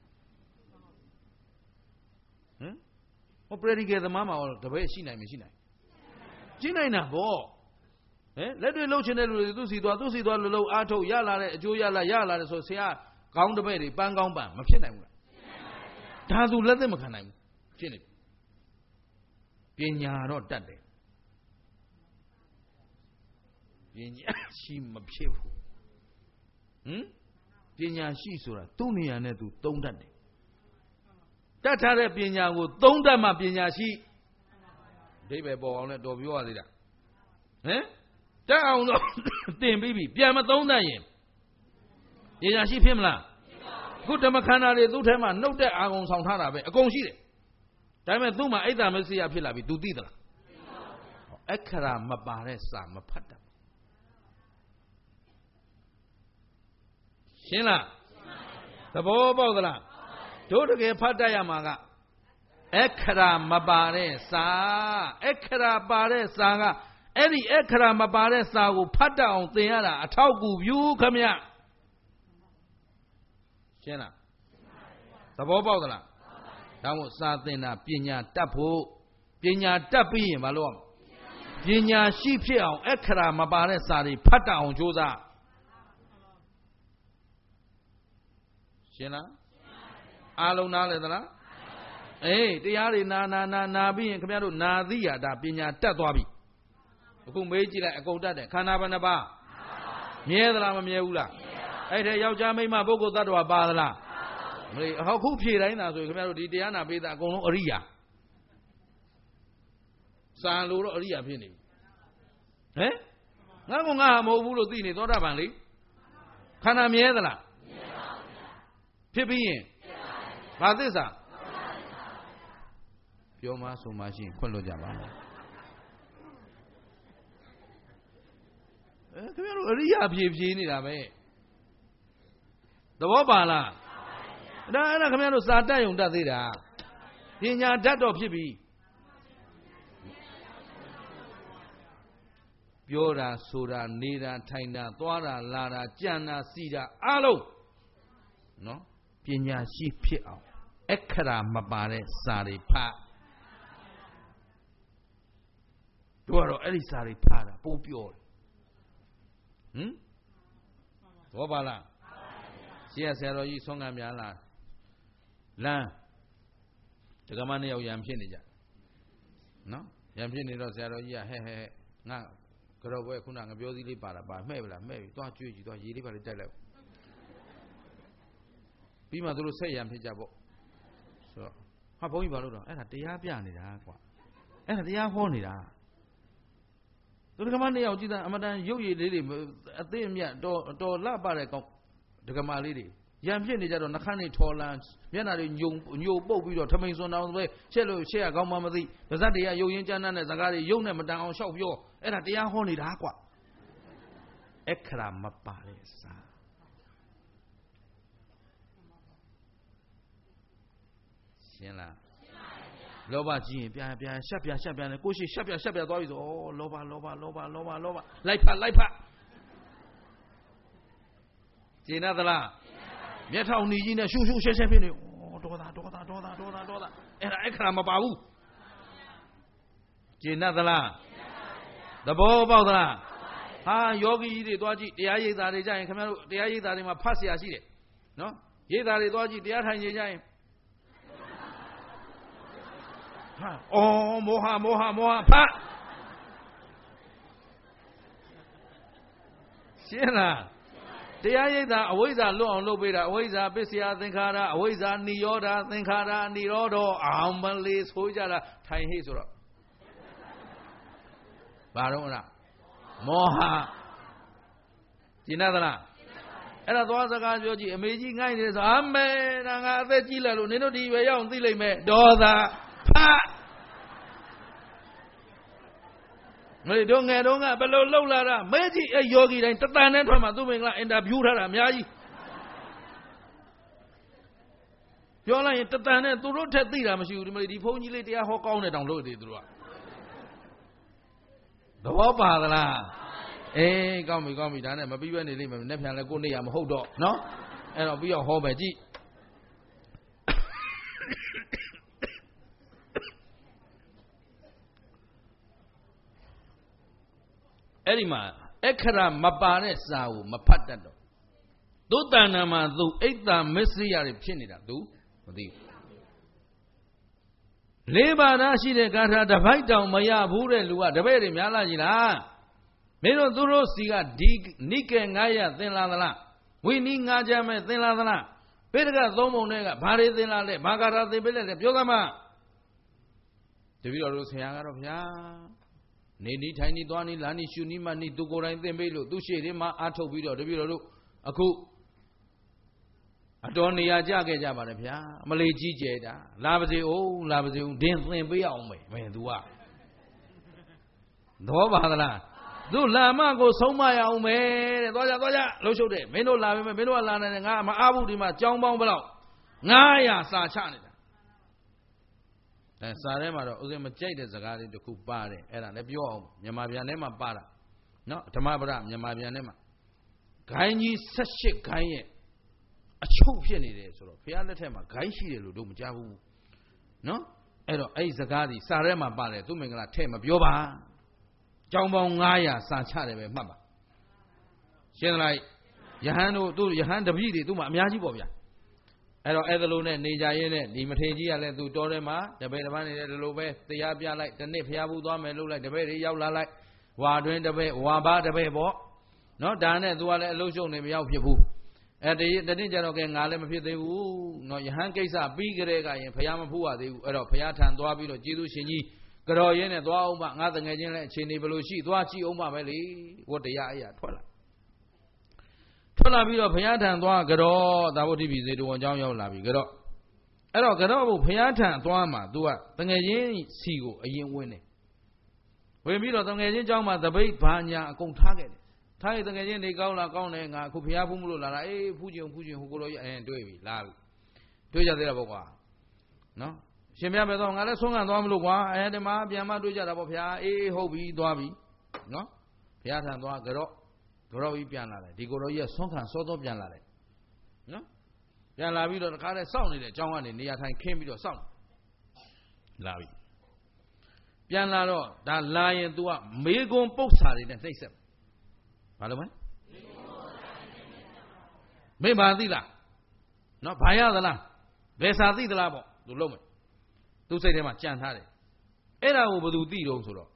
မ်ဟောပရိဒီကေသမားမှာတပည့်ရှိနိုင်မရှိနိုင်ရှိနိုင်တာဗောဟမ်လက်တွေလှုပ်ချင်တဲ့လူတွေသူစီသွားသူစီသွားလှုပ်လှုပ်အားထုတ်ရလာတဲ့အကျိုးရလာရလာတဲ့ဆိုဆရာကောင်းတပည့်တွေပန်းကောင်းပန်းမဖြစ်နိုင်ဘူးလားဒါသူလက်သက်မခံနိုင်ဘူးဖြစ်နေပညာတော့တတ်တယ်ပညာရှိမဖြစ်ဘူးဟမ်ပညာရှိဆိုတာသူ့နေရာနဲ့သူသုံးတတ်တယ်တတ်ထားတဲ့ပညာကိုသုံးတတ်မှပညာရှိအဓိပ္ပာယ်ပေါ်အောင်လဲတော်ပြောရသေးတာဟမ်တက်အောင်တော့သင်ပြီးပြီပြန်မသုံးတတ်ရင်ပညာရှိဖြစ်မလားခုဓမ္မခန္ဓာတွေသူ့ထဲမှာနှုတ်တဲ့အာကုံဆောင်ထားတာပဲအကုန်ရှိတယ်ဒါပေမဲ့သူ့မှာအိတ်တမစရိယဖြစ်လာပြီ तू သိသလားအခရာမပါတဲ့စာမဖတ်တတ်ရှင်းလားသဘောပေါက်သလားတို့တကယ်ဖတ်တတ်ရမှာကအခရာမပါတဲ့စာအခရာပါတဲ့စာကအဲ့ဒီအခရာမပါတဲ့စာကိုဖတ်တတ်အောင်သင်ရတာအထောက်အကူပြုခမရရှင်းလားသဘောပေါက်သလားဒါမို့စာသင်တာပညာတတ်ဖို့ပညာတတ်ပြီးရင်မလုပ်အောင်ပညာရှိဖြစ်အောင်အခရာမပါတဲ့စာတွေဖတ်တတ်အောင်ကြိုးစားရှင်းလားအားလုံးနားလည်သလားအေးတရားတွေနာနာနာနာပြီးရင်ခင်ဗျားတို့နာသိရတာပညာတတ်သွားပြီအခုမေးကြည့်လိုက်အကုန်တတ်တယ်ခန္ဓာဘယ်နှပါးမြဲသလားမမြဲဘူးလားအဲ့ဒါယောက်ျားမိန်းမပုဂ္ဂိုလ်သတ္တဝါပါသလားမလေးဟောခုဖြေတိုင်းသာဆိုရင်ခင်ဗျားတို့ဒီတရားနာပေးတာအကုန်လုံးအရိယာစာလို့တော့အရိယာဖြစ်နေပြီဟမ်ငါကငါမဟုတ်ဘူးလို့သိနေသောတာပန်လေခန္ဓာမြဲသလားဖြစ်ပြီးရင်ဘာသစ္စာပြောမှဆိုမှရှိရင်ခွင့်လွှတ်ကြပါလားအဲခင်ဗျားတို့အရိယာဖြေဖြေနေတာပဲသဘောပါလားဒါအဲ့ဒါခင်ဗျားတို့စာတတ်ယုံတတ်သေးတာပညာတတ်တော့ဖြစ်ပြီပြောတာဆိုတာနေတာထိုင်တာသွားတာလာတာကြံတာစီတာအားလုံးနော်ပညာရှိဖြစ်အောင်အခရာမပါတဲ့စာတွေဖတ်တို့ကတော့အဲ့ဒီစာတွေဖတ်တာပိုးပြောတယ်ဟမ်ဘောပါလားရှေ့ကဆရာတော်ကြီးဆုံးခံများလားလမ်းဒကမနှစ်ယောက်ရံဖြစ်နေကြနော်ရံဖြစ်နေတော့ဆရာတော်ကြီးကဟဲ့ဟဲ့ငါကြောဘွဲခုနငါပြောစည်းလေးပါတာပါမှဲ့ပလားမှဲ့ပြီသွားကြွေးကြည့်သွားရေလေးပါလေးတိုက်လိုက်ပြီးမှသူတို့ဆက်ရံဖြစ်ကြပေါ့ဆိုတော့ဟာဘုန်းကြီးဘာလို့တော့အဲ့ဒါတရားပြနေတာကွာအဲ့ဒါတရားဟောနေတာသူဒကမနှစ်ယောက်ကြည့်တာအမတန်ရုပ်ရည်လေးတွေအသေးအမြတ်တော်တော်လှပတဲ့ကောင်းဒကမလေးတွေရံဖြစ်နေကြတော့နှခမ်းနေထော်လန်းမျက်နှာတွေညုံညိုပုတ်ပြီးတော့ထမိန်စွန်တောင်ပဲချက်လို့ချက်ရကောင်းမှမသိပါဇက်တွေကရုပ်ရင်းကြမ်းတဲ့စကားတွေရုပ်နဲ့မတန်အောင်ရှောက်ပြောအဲ့ဒါတရားဟောနေတာကွာအခရာမပါတဲ့စာရှင်းလားလောဘကြီးရင်ပြန်ပြန်ရှက်ပြန်ရှက်ပြန်လေကိုရှိရှက်ပြန်ရှက်ပြန်သွားပြီဆိုဩလောဘလောဘလောဘလောဘလောဘလိုက်ဖတ်လိုက်ဖတ်ကျင်သလားမျက်ထောင်หนีကြီးနဲ့ရှူးရှူးရှက်ရှက်ဖြစ်နေဩဒေါသဒေါသဒေါသဒေါသဒေါသအဲ့ဒါအခရာမပါဘူးကျင်သလားသဘောပေါက်သလားဟာယောဂီကြီးတွေသွားကြည့်တရားရိပ်သာတွေကြရင်ခင်ဗျားတို့တရားရိပ်သာတွေမှာဖတ်เสียရှိတယ်နော်ရိပ်သာတွေသွားကြည့်တရားထိုင်နေကြရင်ဟာအော်မောဟမောဟမောဟဖတ်ရှင်းလားတရားရိပ်သာအဝိဇ္ဇာလွတ်အောင်လုပ်ပေးတာအဝိဇ္ဇာပစ္စယသင်္ခါရအဝိဇ္ဇာနိရောဓသင်္ခါရနိရောဓအောင်မလေးဆိုကြတာထိုင်ဟိဆိုတော့ဘာတော့အဲ့ဒါမောဟကျင်သလားအဲ့ဒါသွားစကားပြောကြည့်အမေကြီးငိုင်းနေဆိုအမေဒါငါအသက်ကြီးလာလို့နင်တို့ဒီပဲရောက်သိလိမ့်မယ်ဒေါသဖတ်မင်းတို့ငယ်တော့ကဘယ်လိုလှုပ်လာတာမဲကြီးအဲ့ယောဂီတိုင်းတတန်နဲ့ထွက်မှာသူ့မင်္ဂလာအင်တာဗျူးထားတာအများကြီးပြောလိုက်ရင်တတန်နဲ့သူတို့ထက်သိတာမရှိဘူးဒီမလေးဒီဘုန်းကြီးလေးတရားဟောကောင်းတယ်တောင်လို့သေးသူတို့ကသဘောပါသလားအေးကောင်းပြီကောင်းပြီဒါနဲ့မပြီးပဲနေလိမ့်မယ်နဲ့ပြန်လဲကိုနေရမဟုတ်တော့နော်အဲ့တော့ပြီးတော့ဟောပဲကြည့်အဲ့ဒီမှာအခရာမပါတဲ့စာကိုမဖတ်တတ်တော့သူတဏ္ဍာမှာသူအိတ်တာမစ္စရိယတွေဖြစ်နေတာသူမသိဘူးလေးပါးသားရှိတဲ့ကာထာတစ်ပိုက်တောင်မရဘူးတဲ့လူကတပည့်တွေများလားကြီးလားမင်းတို့သူတို့စီကဒီနိကေငါးရသင်လာသလားဝိနည်းငါးချမ်းမဲ့သင်လာသလားပိဋကသုံးပုံတွေကဘာတွေသင်လာလဲဘာကာထာသင်ပေးလဲပြောသမှာတပည့်တော်တို့ဆရာကတော့ဗျာနေနီးထိုင်နီးသွားနီးလာနီးရှူနီးမနီးသူကိုယ်တိုင်သင်ပေးလို့သူရှေ့ထဲမှာအားထုတ်ပြီးတော့တပည့်တော်တို့အခုအတော်နေရာကြခဲ့ကြပါတယ်ဗျာမလေးကြီးကျယ်တာလာပါစေဦးလာပါစေဦးဒင်းသင်ပေးအောင်မယ်မင်းသူကသဘောပါသလားသူလာမကိုဆုံးမရအောင်မယ်တဲ့သွားကြသွားကြလှုပ်ရှုပ်တယ်မင်းတို့လာပြီမင်းတို့ကလာနေတယ်ငါမအားဘူးဒီမှာကြောင်းပေါင်းဘယ်လောက်ငါးရာစာချနေတာအဲစာထဲမှာတော့ဥစဉ်မကြိုက်တဲ့စကားလေးတစ်ခုပါတယ်အဲ့ဒါလည်းပြောအောင်မြန်မာပြန်ထဲမှာပါတာနော်ဓမ္မပဒမြန်မာပြန်ထဲမှာဂိုင်းကြီး၁၈ဂိုင်းရဲ့အချုပ်ဖြစ်နေတယ်ဆိုတော့ဘုရားလက်ထက်မှာဂိုင်းရှိတယ်လို့တို့မကြားဘူးနော်အဲ့တော့အဲ့ဒီစကားဒီစာထဲမှာပါတယ်သူမင်္ဂလာထဲ့မပြောပါကြောင်းပေါင်းငါးရာစာချတယ်ပဲမှတ်ပါရှင်းလိုက်ယဟန်တို့သူယဟန်တပည့်တွေသူ့မှာအများကြီးပေါ့ဗျာအဲ့တော့အဲ့ဒါလိုနဲ့နေကြရင်းနဲ့ဒီမထေကြီးကလည်းသူတော်ထဲမှာတပည့်တစ်ပန်းနေတယ်ဒီလိုပဲတရားပြလိုက်တနေ့ဖျားဘူးသွားမယ်လို့လိုက်တပည့်တွေရောက်လာလိုက်ဝါတွင်တပည့်ဝါဘာတပည့်ပေါ့နော်ဒါနဲ့သူကလည်းအလုံးရှုံနေမရောက်ဖြစ်ဘူးအဲ့ဒီတနေ့ကျတော့ကဲငါလည်းမဖြစ်သေးဘူးနော်ယဟန်ကိစ္စပြီးကြတဲ့ကရင်ဖျားမဖူးရသေးဘူးအဲ့တော့ဖျားထံသွားပြီးတော့ကျေးဇူးရှင်ကြီးကြော်ရင်းနဲ့သွားအောင်ပါငါတငယ်ချင်းလည်းအခြေအနေဘယ်လိုရှိသွားကြည့်အောင်ပါပဲလေဝတ်တရားအရာထွက်လာထွက်လာပြီးတော့ဘုရားထံသွားကြောသာဝတိပိစေတဝန်ကြောင်းရောက်လာပြီကြောအဲ့တော့ကြောဘုရားထံသွားမှာ तू ကတငယ်ချင်းစီကိုအရင်ဝင်တယ်ဝင်ပြီးတော့တငယ်ချင်းเจ้าမှာသပိတ်ဘာညာအကုန်ထားခဲ့တယ်ထားရတငယ်ချင်းနေကောင်းလားကောင်းတယ်ငါအခုဘုရားဖူးမလို့လာတာအေးဖူးချင်ဖူးချင်ဟိုကိုလိုအဲတွေ့ပြီလာပြီတွေ့ကြသေးတာပေါ့ကွာနော်ရှင်မြတ်ပဲတော့ငါလည်းဆုံးခံသွားမလို့ကွာအဲဒီမှာပြန်မတွေ့ကြတာပေါ့ဗျာအေးဟုတ်ပြီသွားပြီနော်ဘုရားထံသွားကြောကြောကြီးပြန်လာတယ်ဒီကိုလိုကြီးကဆုံးခံစောတော့ပြန်လာတယ်နော်ပြန်လာပြီးတော့တခါတည်းစောင့်နေတယ်အကြောင်းကနေနေရာထိုင်ခင်းပြီးတော့စောင့်လာပြီပြန်လာတော့ဒါလာရင် तू ကမေကွန်ပု္ပ္ပစာတွေနဲ့နှိမ့်ဆက်ဘာလို့မလဲမေဘာသိလားနော်ဘာရသလားဘယ်စာသိသလားပေါ့ तू လုံးမယ် तू စိတ်ထဲမှာကြံထားတယ်အဲ့ဒါကိုဘယ်သူသိတော့ဆိုတော့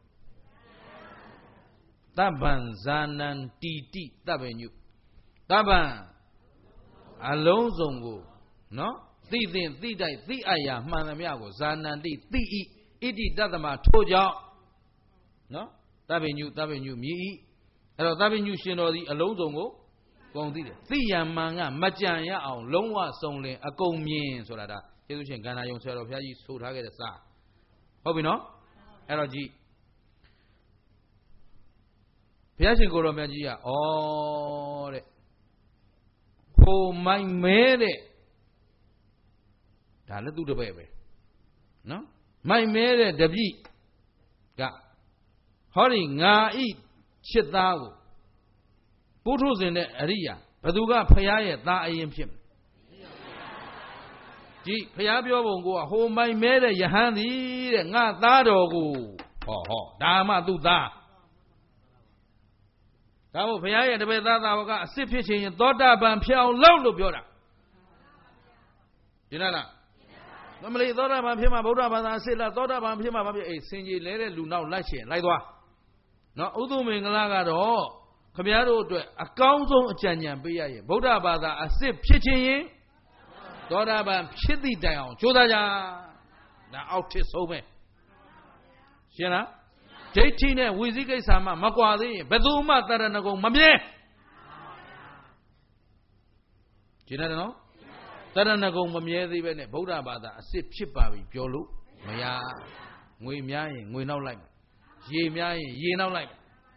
တပ္ပံဇာနံတီတိတပ္ပညုတပ္ပံအလုံးစုံကိုနော်သိသိသိတိုက်သိအရာမှန်သမျှကိုဇာနံတိသိဤဣတိတသမထို့ကြောင့်နော်တပ္ပညုတပ္ပညုမြည်ဤအဲ့တော့တပ္ပညုရှင်တော်သည်အလုံးစုံကိုကုန်သိတယ်သိရမှန်ကမကြံရအောင်လုံးဝစုံလင်အကုန်မြင်ဆိုတာဒါကျေးဇူးရှင်ကန္နာယုံဆရာတော်ဘုရားကြီးဆိုထားခဲ့တဲ့စာဟုတ်ပြီနော်အဲ့တော့ကြည့်ဘုရားရှင်ကိုရောမြတ်ကြီးကဩတဲ့ဟိုမိုင်မဲတဲ့ဒါလည်းသူ့တပည့်ပဲနော်မိုင်မဲတဲ့တပိကဟောဒီငါဤချစ်သားကိုပုထုဇဉ်တဲ့အရိယာဘသူကဖရာရဲ့သားအရင်ဖြစ်မယ်ဒီဖရာပြောပုံကိုကဟိုမိုင်မဲတဲ့ယဟန်သည်တဲ့ငါသားတော်ကိုဟောဟောဒါမှသူ့သားဒါမို့ဘုရားရဲ့တပည့်သားသားကအစစ်ဖြစ်ခြင်းရင်သောတာပန်ဖြစ်အောင်လုပ်လို့ပြောတာဒီလားမမလေးသောတာပန်ဖြစ်မှာဗုဒ္ဓဘာသာအစစ်လားသောတာပန်ဖြစ်မှာဘာဖြစ်အေးစင်ကြီးလဲတဲ့လူနောက်လိုက်ရှင်လိုက်သွားနော်ဥဒ္ဓမင်္ဂလာကတော့ခမည်းတော်အတွက်အကောင်းဆုံးအကြံဉာဏ်ပေးရရင်ဗုဒ္ဓဘာသာအစစ်ဖြစ်ခြင်းရင်သောတာပန်ဖြစ်သည့်တိုင်အောင်ကြိုးစားကြဒါအောက်ထစ်ဆုံးပဲရှင်းလားဒိဋ္ဌိနဲ့ဝိသိကိစ္စမှမကွာသေးရင်ဘယ်သူမှတရဏဂုံမမြဲရှင်းတယ်နော်တရဏဂုံမမြဲသေးပဲနဲ့ဗုဒ္ဓဘာသာအစစ်ဖြစ်ပါပြီပြောလို့မရငွေများရင်ငွေနောက်လိုက်မယ်ရေများရင်ရေနောက်လိုက်မယ်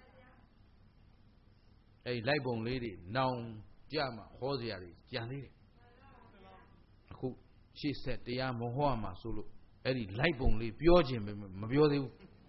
အဲ့လိုက်ပုံလေးတွေနောင်ကြမှာဟောစရာတွေကြံသေးတယ်အခုရှေ့ဆက်တရားမဟောမှာဆိုလို့အဲ့ဒီလိုက်ပုံလေးပြောခြင်းမပြောသေးဘူး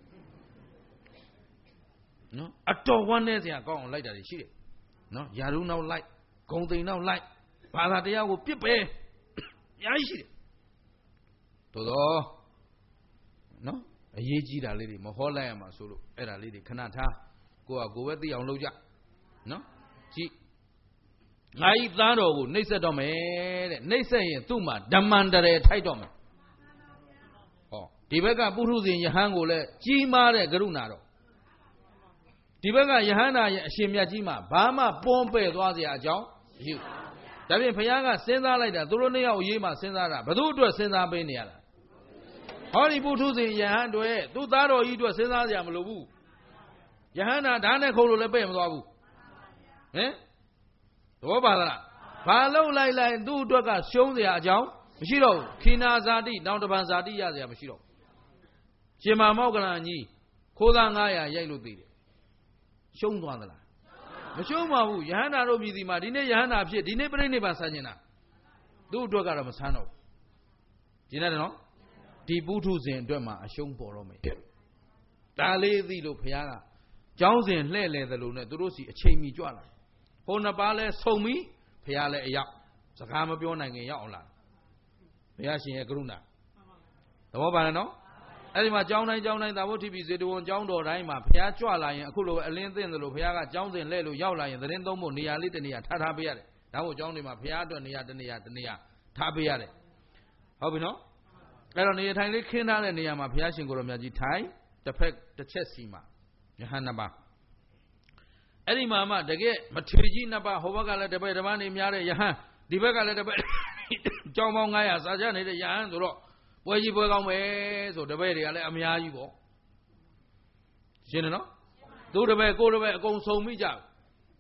နော်အတော်ဝမ်းနေစရာကောင်းအောင်လိုက်တာတွေရှိတယ်နော်ယာရုနောက်လိုက်ဂုံသိမ်နောက်လိုက်ဘာသာတရားကိုပြစ်ပဲအများကြီးရှိတယ်သို့တော့နော်အရေးကြီးတာလေးတွေမဟောလိုက်ရမှာဆိုလို့အဲ့ဒါလေးတွေခဏထားကိုကကိုပဲသိအောင်လုပ်ကြနော်ကြည့်ငါဤသားတော်ကိုနှိပ်စက်တော့မယ်တဲ့နှိပ်စက်ရင်သူ့မှာဓမ္မန္တရေထိုက်တော့မယ်ဟောဒီဘက်ကပုထုဇဉ်ယဟန်ကိုလည်းကြီးမားတဲ့ကရုဏာတော့ဒီဘက်ကယဟန္တာရဲ့အရှင်မြတ်ကြီးမှာဘာမှပွန်းပဲ့သွားစရာအကြောင်းမရှိဘူးဒါဖြင့်ဘုရားကစဉ်းစားလိုက်တာသူတို့နှစ်ယောက်အရေးမှစဉ်းစားတာဘယ်သူအတွက်စဉ်းစားပေးနေရတာဟောဒီပုထုဇဉ်ယဟန်တွေသူ့သားတော်ကြီးအတွက်စဉ်းစားစရာမလိုဘူးယဟန္တာဓာတ်နဲ့ခုံလို့လည်းပဲ့မသွားဘူးဟင်သဘောပါလားဘာလို့လိုက်လိုက်သူ့အတွက်ကရှုံးစရာအကြောင်းမရှိတော့ဘူးခိနာဇာတိနောင်တပံဇာတိရစရာမရှိတော့ရှင်မာမောက္ကလန်ကြီးခိုးသားငါးရာရိုက်လို့သိတယ်ရှုံးသွားသလားမရှုံးပါဘူးယဟန္တာတို့ပြည်ဒီမှာဒီနေ့ယဟန္တာဖြစ်ဒီနေ့ပြိဋိဘံဆန်းနေတာသူ့အတွက်ကတော့မဆန်းတော့ဘူးကျင်းတယ်နော်ဒီပုထုဇဉ်အတွက်မှာအရှုံးပေါ်တော့မယ်ဒါလေးသိလို့ဘုရားကကျောင်းစဉ်လှဲ့လေသလိုနဲ့သူတို့စီအချိန်မီကြွလာဟိုနှစ်ပါးလဲဆုံပြီးဘုရားလည်းအရောက်စကားမပြောနိုင်ခင်ရောက်အောင်လာဘုရားရှင်ရဲ့ကရုဏာသဘောပါလားနော်အဲ့ဒီမှာကျောင်းတိုင်းကျောင်းတိုင်းသာဝတိပိစေတဝန်ကျောင်းတော်တိုင်းမှာဘုရားကြွလာရင်အခုလိုအလင်းသိမ့်သလိုဘုရားကကျောင်းစဉ်လှဲ့လို့ရောက်လာရင်သတင်းသုံးဖို့နေရာလေးတနေရာထားထားပေးရတယ်ဒါမို့ကျောင်းတွေမှာဘုရားအတွက်နေရာတနေရာတနေရာထားပေးရတယ်ဟုတ်ပြီနော်အဲ့တော့နေရာထိုင်လေးခင်းထားတဲ့နေရာမှာဘုရားရှင်ကိုရောမြတ်ကြီးထိုင်တစ်ဖက်တစ်ချက်စီမှာယဟန်နှစ်ပါးအဲ့ဒီမှာမှတကယ်မထေကြီးနှစ်ပါးဟိုဘက်ကလည်းတပည့်တစ်ပါးနေများတဲ့ယဟန်ဒီဘက်ကလည်းတပည့်ကျောင်းပေါင်းငါးရာစာချနေတဲ့ယဟန်ဆိုတော့ပွဲကြီးပွဲကောင်းပဲဆိုတပည့်တွေကလည်းအများကြီးပေါ့ရှင်းတယ်နော်သူတပည့်ကိုတပည့်အကုန်စုံမိကြ